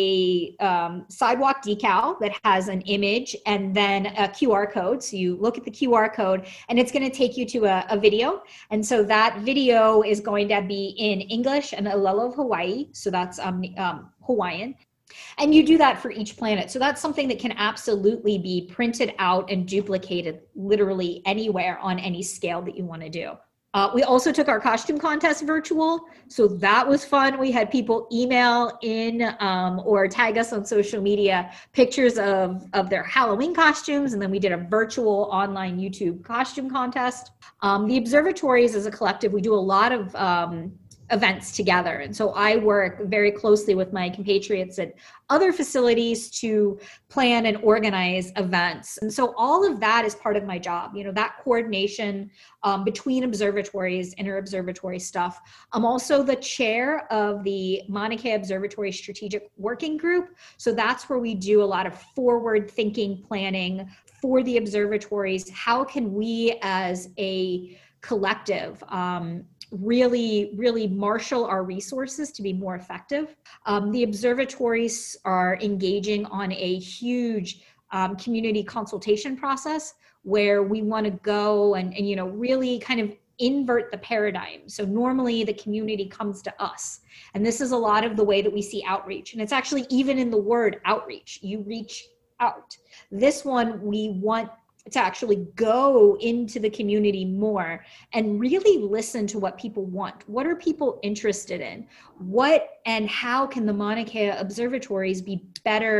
a sidewalk decal that has an image and then a QR code. So you look at the QR code and it's going to take you to a video. And so that video is going to be in English and Olelo of Hawaii. So that's Hawaiian. And you do that for each planet. So that's something that can absolutely be printed out and duplicated literally anywhere on any scale that you want to do. We also took our costume contest virtual. So that was fun. We had people email in or tag us on social media pictures of their Halloween costumes. And then we did a virtual online YouTube costume contest. The observatories as a collective, we do a lot of events together. And so I work very closely with my compatriots at other facilities to plan and organize events. And so all of that is part of my job, that coordination between observatories, inter-observatory stuff. I'm also the chair of the Mauna Kea Observatory Strategic Working Group. So that's where we do a lot of forward-thinking planning for the observatories. How can we as a collective really marshal our resources to be more effective? The observatories are engaging on a huge community consultation process where we want to go and really kind of invert the paradigm. So normally the community comes to us, and this is a lot of the way that we see outreach. And it's actually even in the word outreach, you reach out. This one, we want to actually go into the community more and really listen to what people want. What are people interested in? What and how can the Mauna Kea observatories be better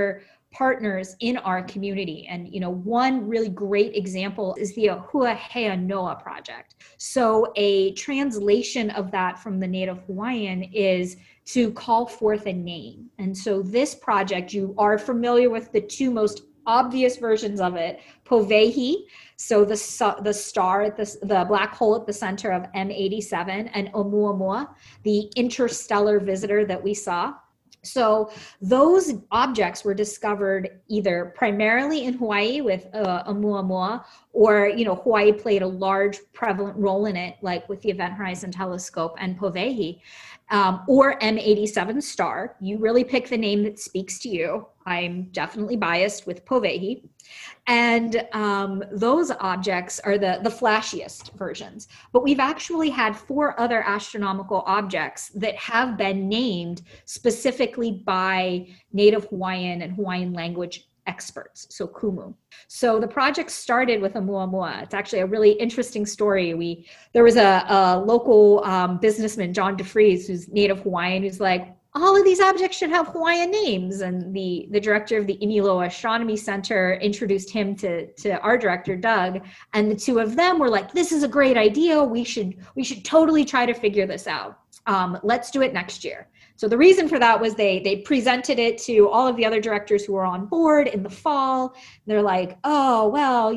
partners in our community. And, one really great example is the Ahua Hea Noa project. So a translation of that from the Native Hawaiian is to call forth a name. And so this project, you are familiar with the two most obvious versions of it, Povehi, so the star at the black hole at the center of M87, and Oumuamua, the interstellar visitor that we saw. So those objects were discovered either primarily in Hawaii with Oumuamua, or Hawaii played a large prevalent role in it, like with the Event Horizon Telescope and Povehi, or M87 star. You really pick the name that speaks to you. I'm definitely biased with Povehi. And those objects are the flashiest versions. But we've actually had 4 other astronomical objects that have been named specifically by Native Hawaiian and Hawaiian language experts, so kumu. So the project started with Oumuamua. It's actually a really interesting story. There was a local businessman, John DeFries, who's Native Hawaiian, who's like, all of these objects should have Hawaiian names. And the director of the Imiloa Astronomy Center introduced him to our director, Doug. And the two of them were like, this is a great idea. We should totally try to figure this out. Let's do it next year. So the reason for that was they presented it to all of the other directors who were on board in the fall. They're like, oh, well,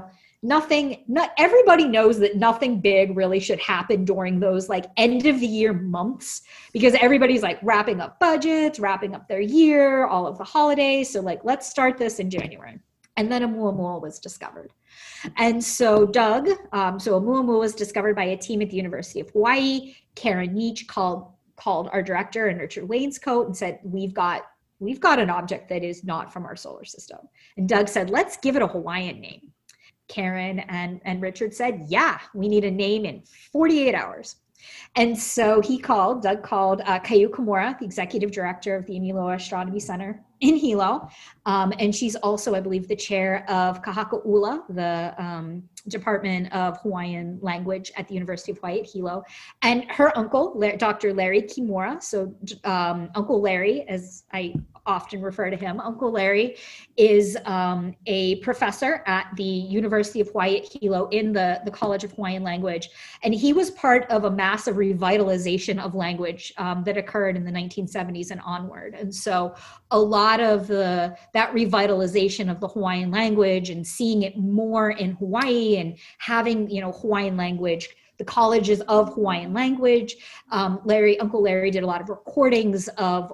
everybody knows that nothing big really should happen during those like end of the year months, because everybody's like wrapping up budgets, wrapping up their year, all of the holidays. So like, let's start this in January. And then Oumuamua was discovered. And so Oumuamua was discovered by a team at the University of Hawaii. Karen Nietzsche called our director and Richard Wainscoat and said, we've got an object that is not from our solar system. And Doug said, let's give it a Hawaiian name. Karen and Richard said, yeah, we need a name in 48 hours. And so Doug called Kayu Kimura, the executive director of the Imiloa Astronomy Center in Hilo. And she's also, I believe, the chair of Kahakaula, the Department of Hawaiian Language at the University of Hawaii at Hilo. And her uncle, Dr. Larry Kimura, so Uncle Larry, as I often refer to him, Uncle Larry is a professor at the University of Hawaii at Hilo in the College of Hawaiian Language. And he was part of a massive revitalization of language that occurred in the 1970s and onward. And so a lot of that revitalization of the Hawaiian language and seeing it more in Hawaii and having, Hawaiian language, the colleges of Hawaiian language. Uncle Larry did a lot of recordings of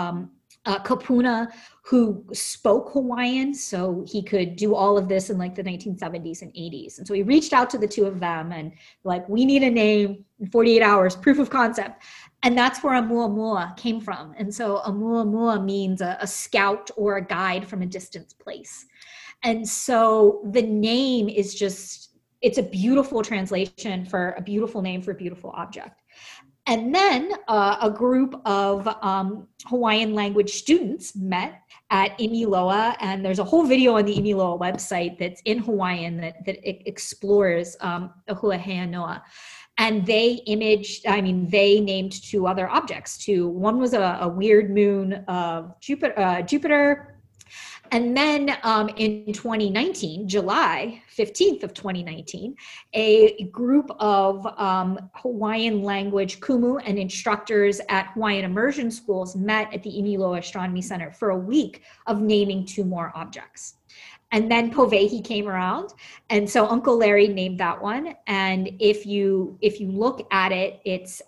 Kapuna, who spoke Hawaiian, so he could do all of this in like the 1970s and 80s. And so he reached out to the two of them and like, we need a name in 48 hours, proof of concept. And that's where Oumuamua came from. And so Oumuamua means a scout or a guide from a distant place. And so the name is it's a beautiful translation for a beautiful name for a beautiful object. And then a group of Hawaiian language students met at Imiloa, and there's a whole video on the Imiloa website that's in Hawaiian that explores Ahua Hea Noa. And they named 2 other objects. One was a weird moon of Jupiter. And then in 2019, July 15th of 2019, a group of Hawaiian language kumu and instructors at Hawaiian immersion schools met at the Imiloa Astronomy Center for a week of naming 2 more objects. And then Povehi came around, and so Uncle Larry named that one. And if you look at it, it's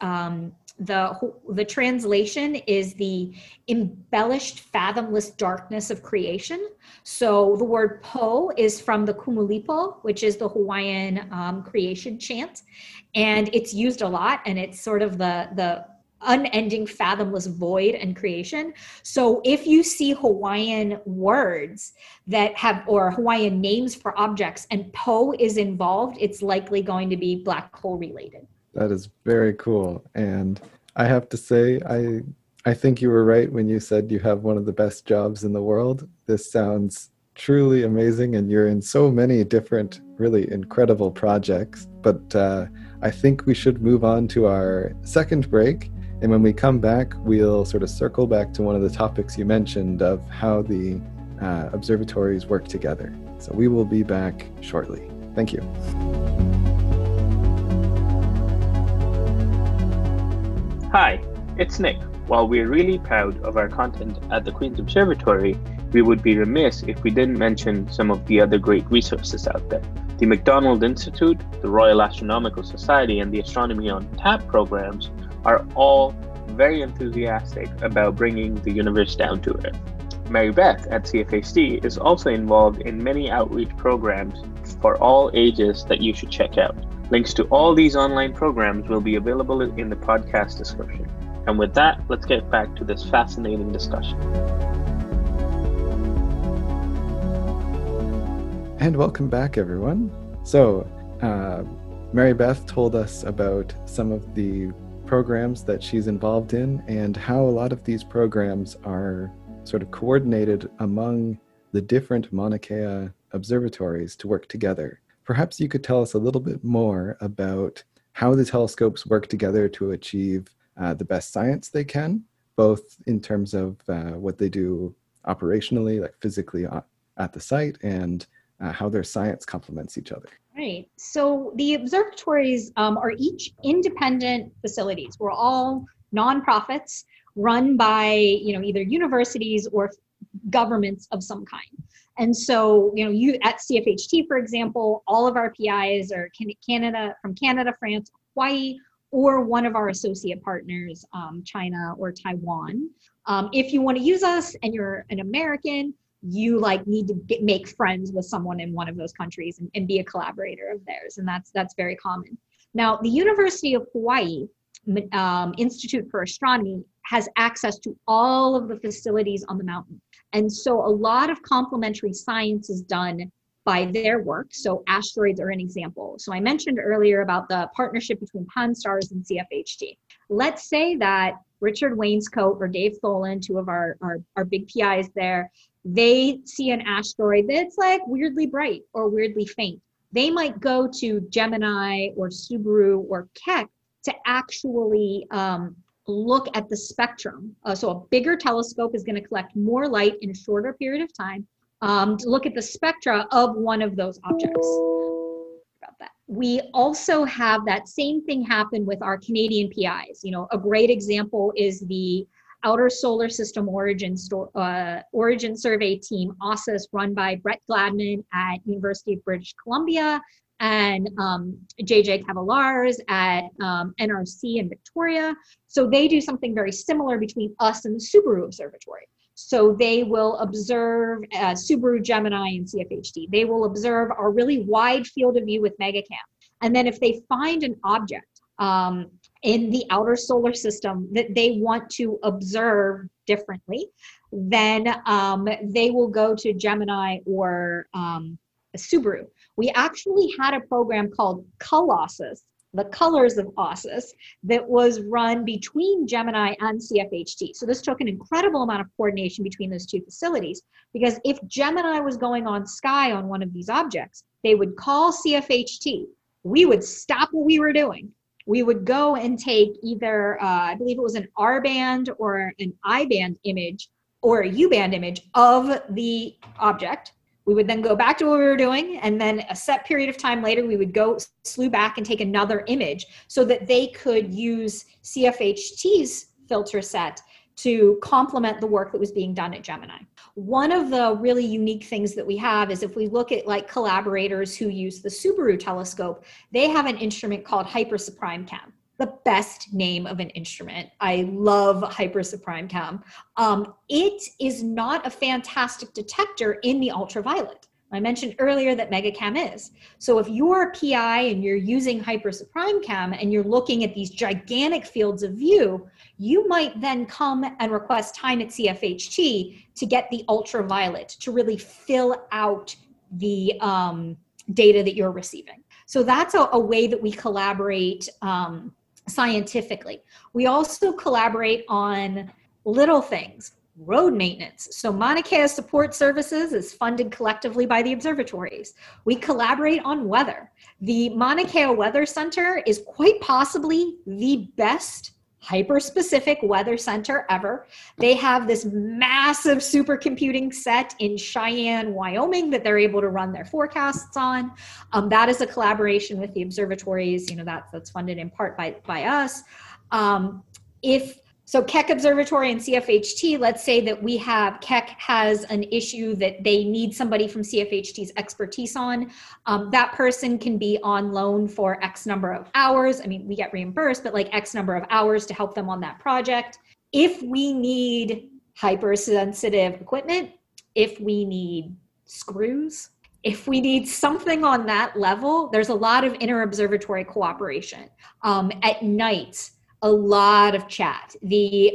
the translation is the embellished, fathomless darkness of creation. So the word Po is from the Kumulipo, which is the Hawaiian creation chant, and it's used a lot, and it's sort of the unending, fathomless void and creation. So if you see Hawaiian words that have, or Hawaiian names for objects, and Po is involved, it's likely going to be black hole related. That is very cool. And I have to say, I think you were right when you said you have one of the best jobs in the world. This sounds truly amazing, and you're in so many different, really incredible projects. But I think we should move on to our second break. And when we come back, we'll sort of circle back to one of the topics you mentioned of how the observatories work together. So we will be back shortly. Thank you. Hi, it's Nick. While we're really proud of our content at the Queen's Observatory, we would be remiss if we didn't mention some of the other great resources out there. The Macdonald Institute, the Royal Astronomical Society, and the Astronomy on Tap programs are all very enthusiastic about bringing the universe down to Earth. Mary Beth at CFHT is also involved in many outreach programs for all ages that you should check out. Links to all these online programs will be available in the podcast description. And with that, let's get back to this fascinating discussion. And welcome back, everyone. So, Mary Beth told us about some of the programs that she's involved in and how a lot of these programs are sort of coordinated among the different Mauna Kea observatories to work together. Perhaps you could tell us a little bit more about how the telescopes work together to achieve the best science they can, both in terms of what they do operationally, like physically at the site, and how their science complements each other. Right. So the observatories are each independent facilities. We're all nonprofits run by, either universities or governments of some kind. And so, you at CFHT, for example, all of our PIs are from Canada, France, Hawaii, or one of our associate partners, China or Taiwan. If you want to use us and you're an American, you need to make friends with someone in one of those countries and be a collaborator of theirs. And that's very common. Now, the University of Hawaii Institute for Astronomy has access to all of the facilities on the mountain. And so a lot of complementary science is done by their work. So asteroids are an example. So I mentioned earlier about the partnership between Pan-STARRS and CFHT. Let's say that Richard Wainscoat or Dave Tholen, two of our big PIs there, they see an asteroid that's weirdly bright or weirdly faint. They might go to Gemini or Subaru or Keck to actually look at the spectrum. So a bigger telescope is going to collect more light in a shorter period of time to look at the spectra of one of those objects. About that. We also have that same thing happen with our Canadian PIs. A great example is the Outer Solar System Origin Survey Team, AUSIS, run by Brett Gladman at University of British Columbia, and JJ Cavallars at NRC in Victoria. So they do something very similar between us and the Subaru Observatory. So they will observe Subaru, Gemini, and CFHT. They will observe our really wide field of view with MegaCam. And then if they find an object in the outer solar system that they want to observe differently, then they will go to Gemini or Subaru. We actually had a program called Colossus, the Colors of AUSIS, that was run between Gemini and CFHT. So this took an incredible amount of coordination between those two facilities, because if Gemini was going on sky on one of these objects, they would call CFHT. We would stop what we were doing. We would go and take either, I believe it was an R-band or an I-band image or a U-band image of the object. We would then go back to what we were doing, and then a set period of time later, we would go slew back and take another image so that they could use CFHT's filter set to complement the work that was being done at Gemini. One of the really unique things that we have is if we look at collaborators who use the Subaru telescope, they have an instrument called HiperSuPrimeCam. The best name of an instrument. I love HiperSuPrimeCam. It is not a fantastic detector in the ultraviolet. I mentioned earlier that MegaCam is. So if you're a PI and you're using HiperSuPrimeCam and you're looking at these gigantic fields of view, you might then come and request time at CFHT to get the ultraviolet to really fill out the data that you're receiving. So that's a way that we collaborate scientifically. We also collaborate on little things, road maintenance. So Mauna Kea Support Services is funded collectively by the observatories. We collaborate on weather. The Mauna Kea Weather Center is quite possibly the best hyper-specific weather center ever. They have this massive supercomputing set in Cheyenne, Wyoming that they're able to run their forecasts on. That is a collaboration with the observatories, that's funded in part by us. So Keck Observatory and CFHT, let's say that Keck has an issue that they need somebody from CFHT's expertise on. That person can be on loan for X number of hours. I mean, we get reimbursed, but like X number of hours to help them on that project. If we need hypersensitive equipment, if we need screws, if we need something on that level, there's a lot of inter-observatory cooperation. At night, a lot of chat. The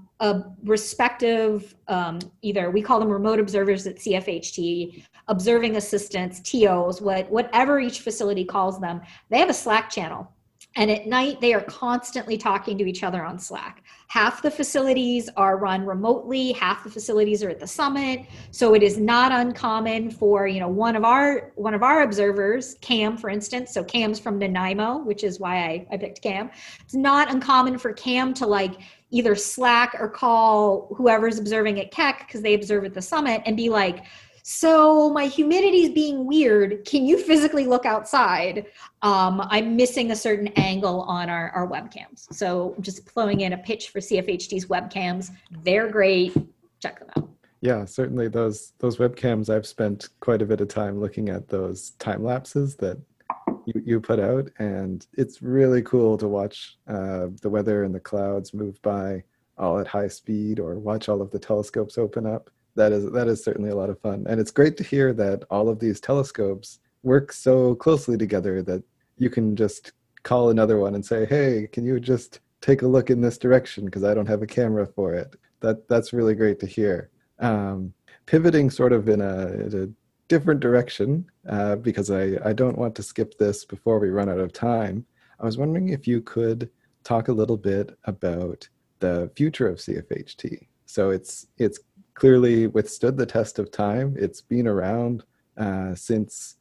respective, either we call them remote observers at CFHT, observing assistants, TOs, whatever each facility calls them, they have a Slack channel. And at night, they are constantly talking to each other on Slack. Half the facilities are run remotely, half the facilities are at the summit. So it is not uncommon for, one of our observers, Cam, for instance. So Cam's from Nanaimo, which is why I picked Cam. It's not uncommon for Cam to either Slack or call whoever's observing at Keck, because they observe at the summit, and be like, so my humidity is being weird. Can you physically look outside? I'm missing a certain angle on our webcams. So just throwing in a pitch for CFHT's webcams. They're great. Check them out. Yeah, certainly those webcams, I've spent quite a bit of time looking at those time lapses that you put out. And it's really cool to watch the weather and the clouds move by all at high speed, or watch all of the telescopes open up. That is certainly a lot of fun. And it's great to hear that all of these telescopes work so closely together that you can just call another one and say, hey, can you just take a look in this direction because I don't have a camera for it. That's really great to hear. Pivoting sort of in a different direction, because I don't want to skip this before we run out of time. I was wondering if you could talk a little bit about the future of CFHT. So it's clearly withstood the test of time. It's been around since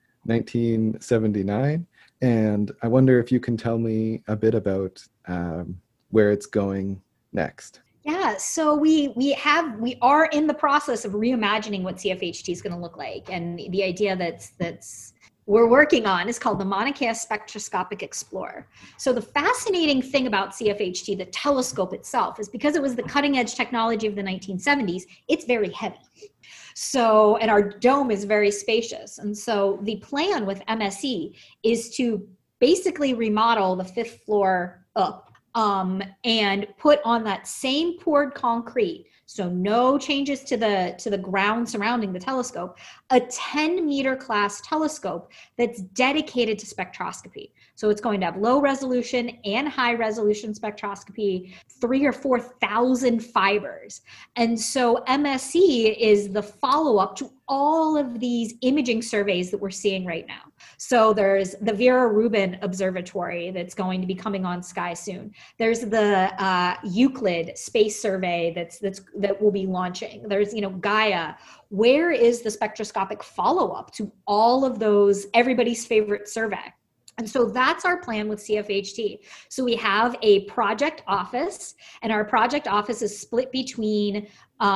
1979. And I wonder if you can tell me a bit about where it's going next. Yeah, so we are in the process of reimagining what CFHT is going to look like. And the idea that's we're working on is called the Mauna Kea Spectroscopic Explorer. So the fascinating thing about CFHT, the telescope itself, is because it was the cutting edge technology of the 1970s, it's very heavy. So, and our dome is very spacious. And so the plan with MSE is to basically remodel the 5th floor up and put on that same poured concrete, so no changes to the ground surrounding the telescope, a 10-meter class telescope that's dedicated to spectroscopy. So it's going to have low resolution and high resolution spectroscopy, 3,000 or 4,000 fibers. And so MSE is the follow-up to all of these imaging surveys that we're seeing right now. So there's the Vera Rubin Observatory that's going to be coming on sky soon. There's the Euclid space survey that will be launching. There's Gaia. Where is the spectroscopic follow-up to all of those, everybody's favorite survey? And so that's our plan with CFHT. So we have a project office, and our project office is split between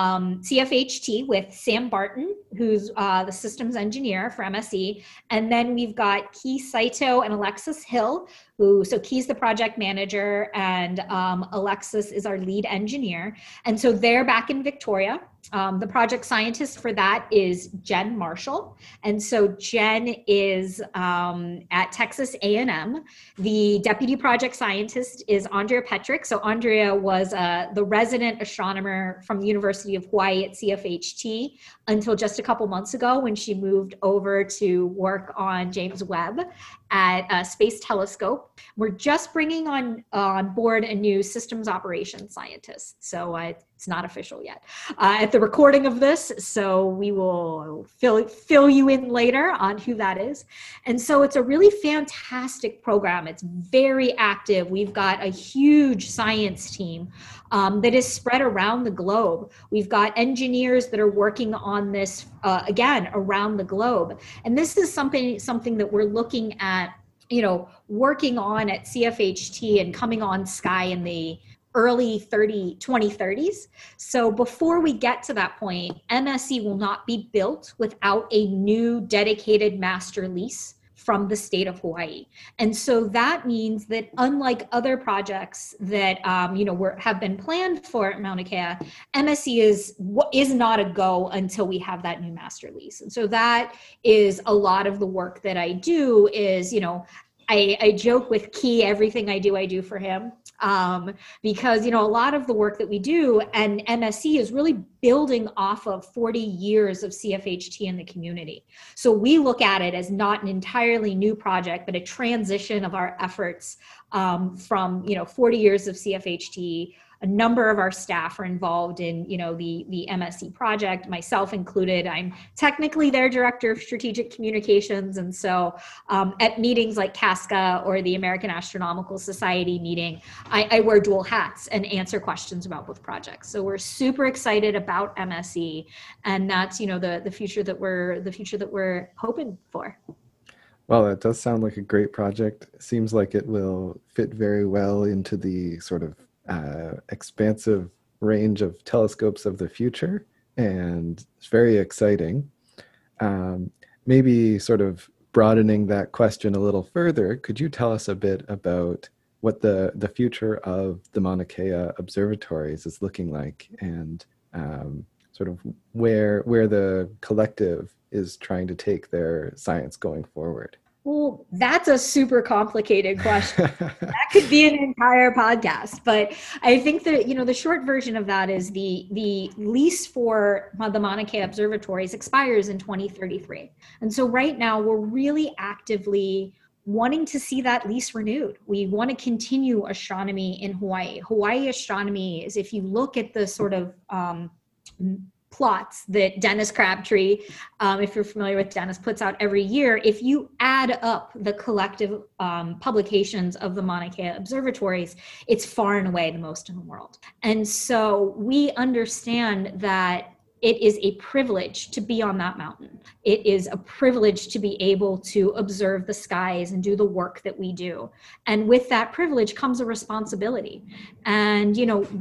CFHT with Sam Barton, who's the systems engineer for MSE. And then we've got Key Saito and Alexis Hill, so Key's the project manager and Alexis is our lead engineer. And so they're back in Victoria. The project scientist for that is Jen Marshall. And so Jen is at Texas A&M. The deputy project scientist is Andrea Petrick. So Andrea was the resident astronomer from the University of Hawaii at CFHT until just a couple months ago when she moved over to work on James Webb at Space Telescope. We're just bringing on board a new systems operations scientist. So it's not official yet at the recording of this. So we will fill you in later on who that is. And so it's a really fantastic program. It's very active. We've got a huge science team that is spread around the globe. We've got engineers that are working on this, again, around the globe. And this is something that we're looking at, working on at CFHT and coming on sky in the early 2030s. So before we get to that point, MSE will not be built without a new dedicated master lease from the state of Hawaii. And so that means that unlike other projects that have been planned for Mauna Kea, MSE is not a go until we have that new master lease. And so that is a lot of the work that I do is, I joke with Key, everything I do for him. Because, a lot of the work that we do and MSE is really building off of 40 years of CFHT in the community. So we look at it as not an entirely new project, but a transition of our efforts from, 40 years of CFHT. A number of our staff are involved in, the MSE project, myself included. I'm technically their director of strategic communications. And so at meetings like CASCA or the American Astronomical Society meeting, I wear dual hats and answer questions about both projects. So we're super excited about MSE, and that's, the future that we're hoping for. Well, that does sound like a great project. It seems like it will fit very well into the sort of expansive range of telescopes of the future, and it's very exciting. Maybe sort of broadening that question a little further, could you tell us a bit about what the future of the Mauna Kea observatories is looking like, and sort of where the collective is trying to take their science going forward? Well, that's a super complicated question. That could be an entire podcast, but I think that, the short version of that is the lease for the Mauna Kea observatories expires in 2033. And so right now we're really actively wanting to see that lease renewed. We want to continue astronomy in Hawaii. Hawaii astronomy is, if you look at the sort of plots that Dennis Crabtree, if you're familiar with Dennis, puts out every year, if you add up the collective publications of the Mauna Kea observatories, it's far and away the most in the world. And so we understand that it is a privilege to be on that mountain. It is a privilege to be able to observe the skies and do the work that we do. And with that privilege comes a responsibility. And,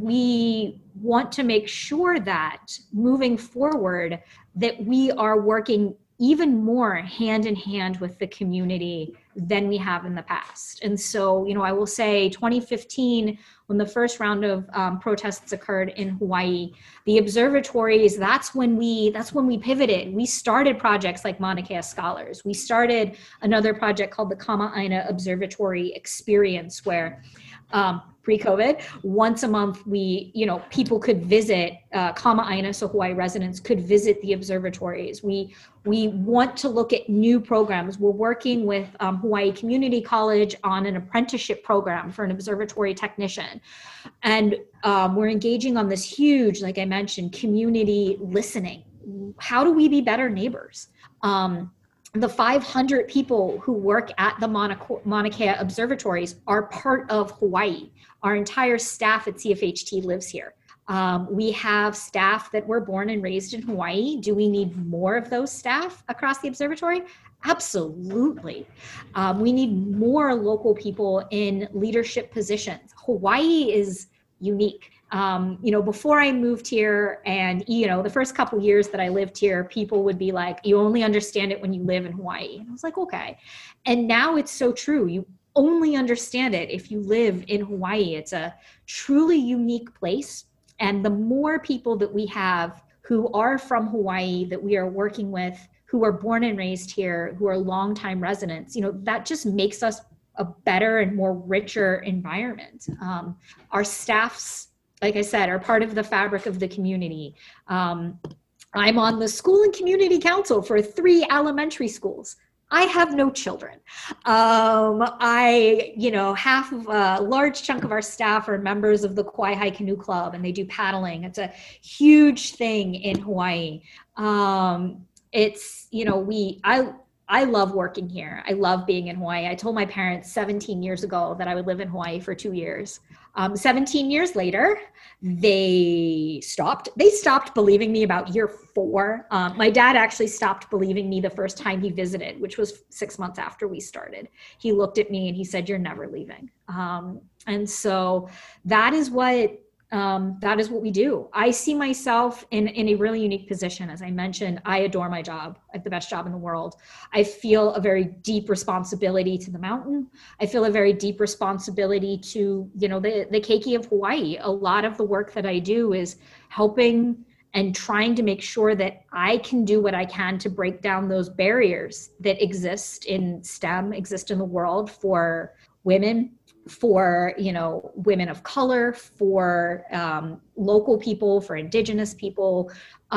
we want to make sure that moving forward, that we are working even more hand in hand with the community than we have in the past. And so, I will say 2015, when the first round of protests occurred in Hawaii, the observatories, that's when we pivoted. We started projects like Mauna Kea Scholars. We started another project called the Kama'aina Observatory Experience, where pre-COVID, once a month, people could visit Kama'aina, so Hawaii residents could visit the observatories. We want to look at new programs. We're working with Hawaii Community College on an apprenticeship program for an observatory technician. And we're engaging on this huge, like I mentioned, community listening. How do we be better neighbors? The 500 people who work at the Mauna Kea observatories are part of Hawaii. Our entire staff at CFHT lives here. We have staff that were born and raised in Hawaii. Do we need more of those staff across the observatory? Absolutely. We need more local people in leadership positions. Hawaii is unique. Before I moved here, and, the first couple years that I lived here, people would be like, you only understand it when you live in Hawaii. And I was like, okay. And now it's so true. You only understand it if you live in Hawaii. It's a truly unique place. And the more people that we have who are from Hawaii that we are working with, who are born and raised here, who are longtime residents, that just makes us a better and more richer environment. Our staffs, like I said, are part of the fabric of the community. I'm on the school and community council for 3 elementary schools. I have no children. Half of a large chunk of our staff are members of the Kauai High Canoe Club, and they do paddling. It's a huge thing in Hawaii. I love working here. I love being in Hawaii. I told my parents 17 years ago that I would live in Hawaii for 2 years. 17 years later, they stopped believing me about year 4. My dad actually stopped believing me the first time he visited, which was 6 months after we started. He looked at me and he said, "You're never leaving." And so that is what we do. I see myself in a really unique position. As I mentioned, I adore my job. I have the best job in the world. I feel a very deep responsibility to the mountain. I feel a very deep responsibility to, the keiki of Hawaii. A lot of the work that I do is helping and trying to make sure that I can do what I can to break down those barriers that exist in STEM, exist in the world for women, for women of color, for local people, for indigenous people.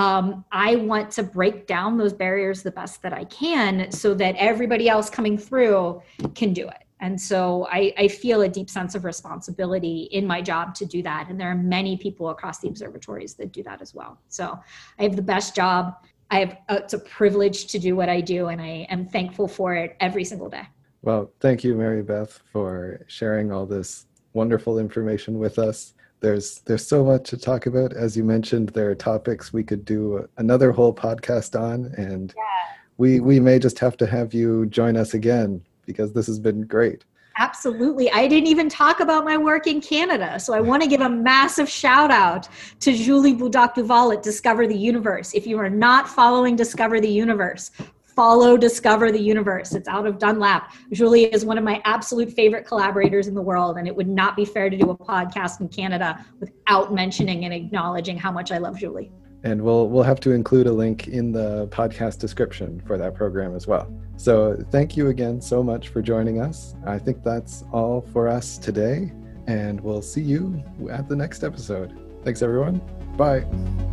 I want to break down those barriers the best that I can so that everybody else coming through can do it. And so I feel a deep sense of responsibility in my job to do that. And there are many people across the observatories that do that as well. So I have the best job. It's a privilege to do what I do, and I am thankful for it every single day. Well, thank you, Mary Beth, for sharing all this wonderful information with us. There's so much to talk about. As you mentioned, there are topics we could do another whole podcast on, and we may just have to have you join us again because this has been great. Absolutely. I didn't even talk about my work in Canada. So I want to give a massive shout out to Julie Budak-Duval at Discover the Universe. If you are not following Discover the Universe, follow Discover the Universe. It's out of Dunlap. Julie is one of my absolute favorite collaborators in the world, and it would not be fair to do a podcast in Canada without mentioning and acknowledging how much I love Julie. And we'll have to include a link in the podcast description for that program as well. So thank you again so much for joining us. I think that's all for us today, and we'll see you at the next episode. Thanks, everyone. Bye.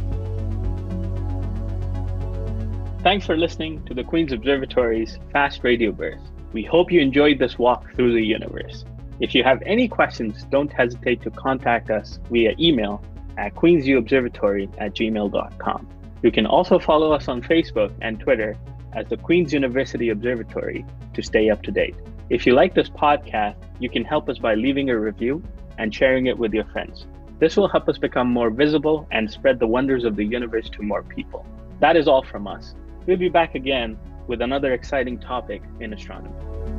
Thanks for listening to the Queen's Observatory's Fast Radio Burst. We hope you enjoyed this walk through the universe. If you have any questions, don't hesitate to contact us via email at queensuobservatory@gmail.com. You can also follow us on Facebook and Twitter as the Queen's University Observatory to stay up to date. If you like this podcast, you can help us by leaving a review and sharing it with your friends. This will help us become more visible and spread the wonders of the universe to more people. That is all from us. We'll be back again with another exciting topic in astronomy.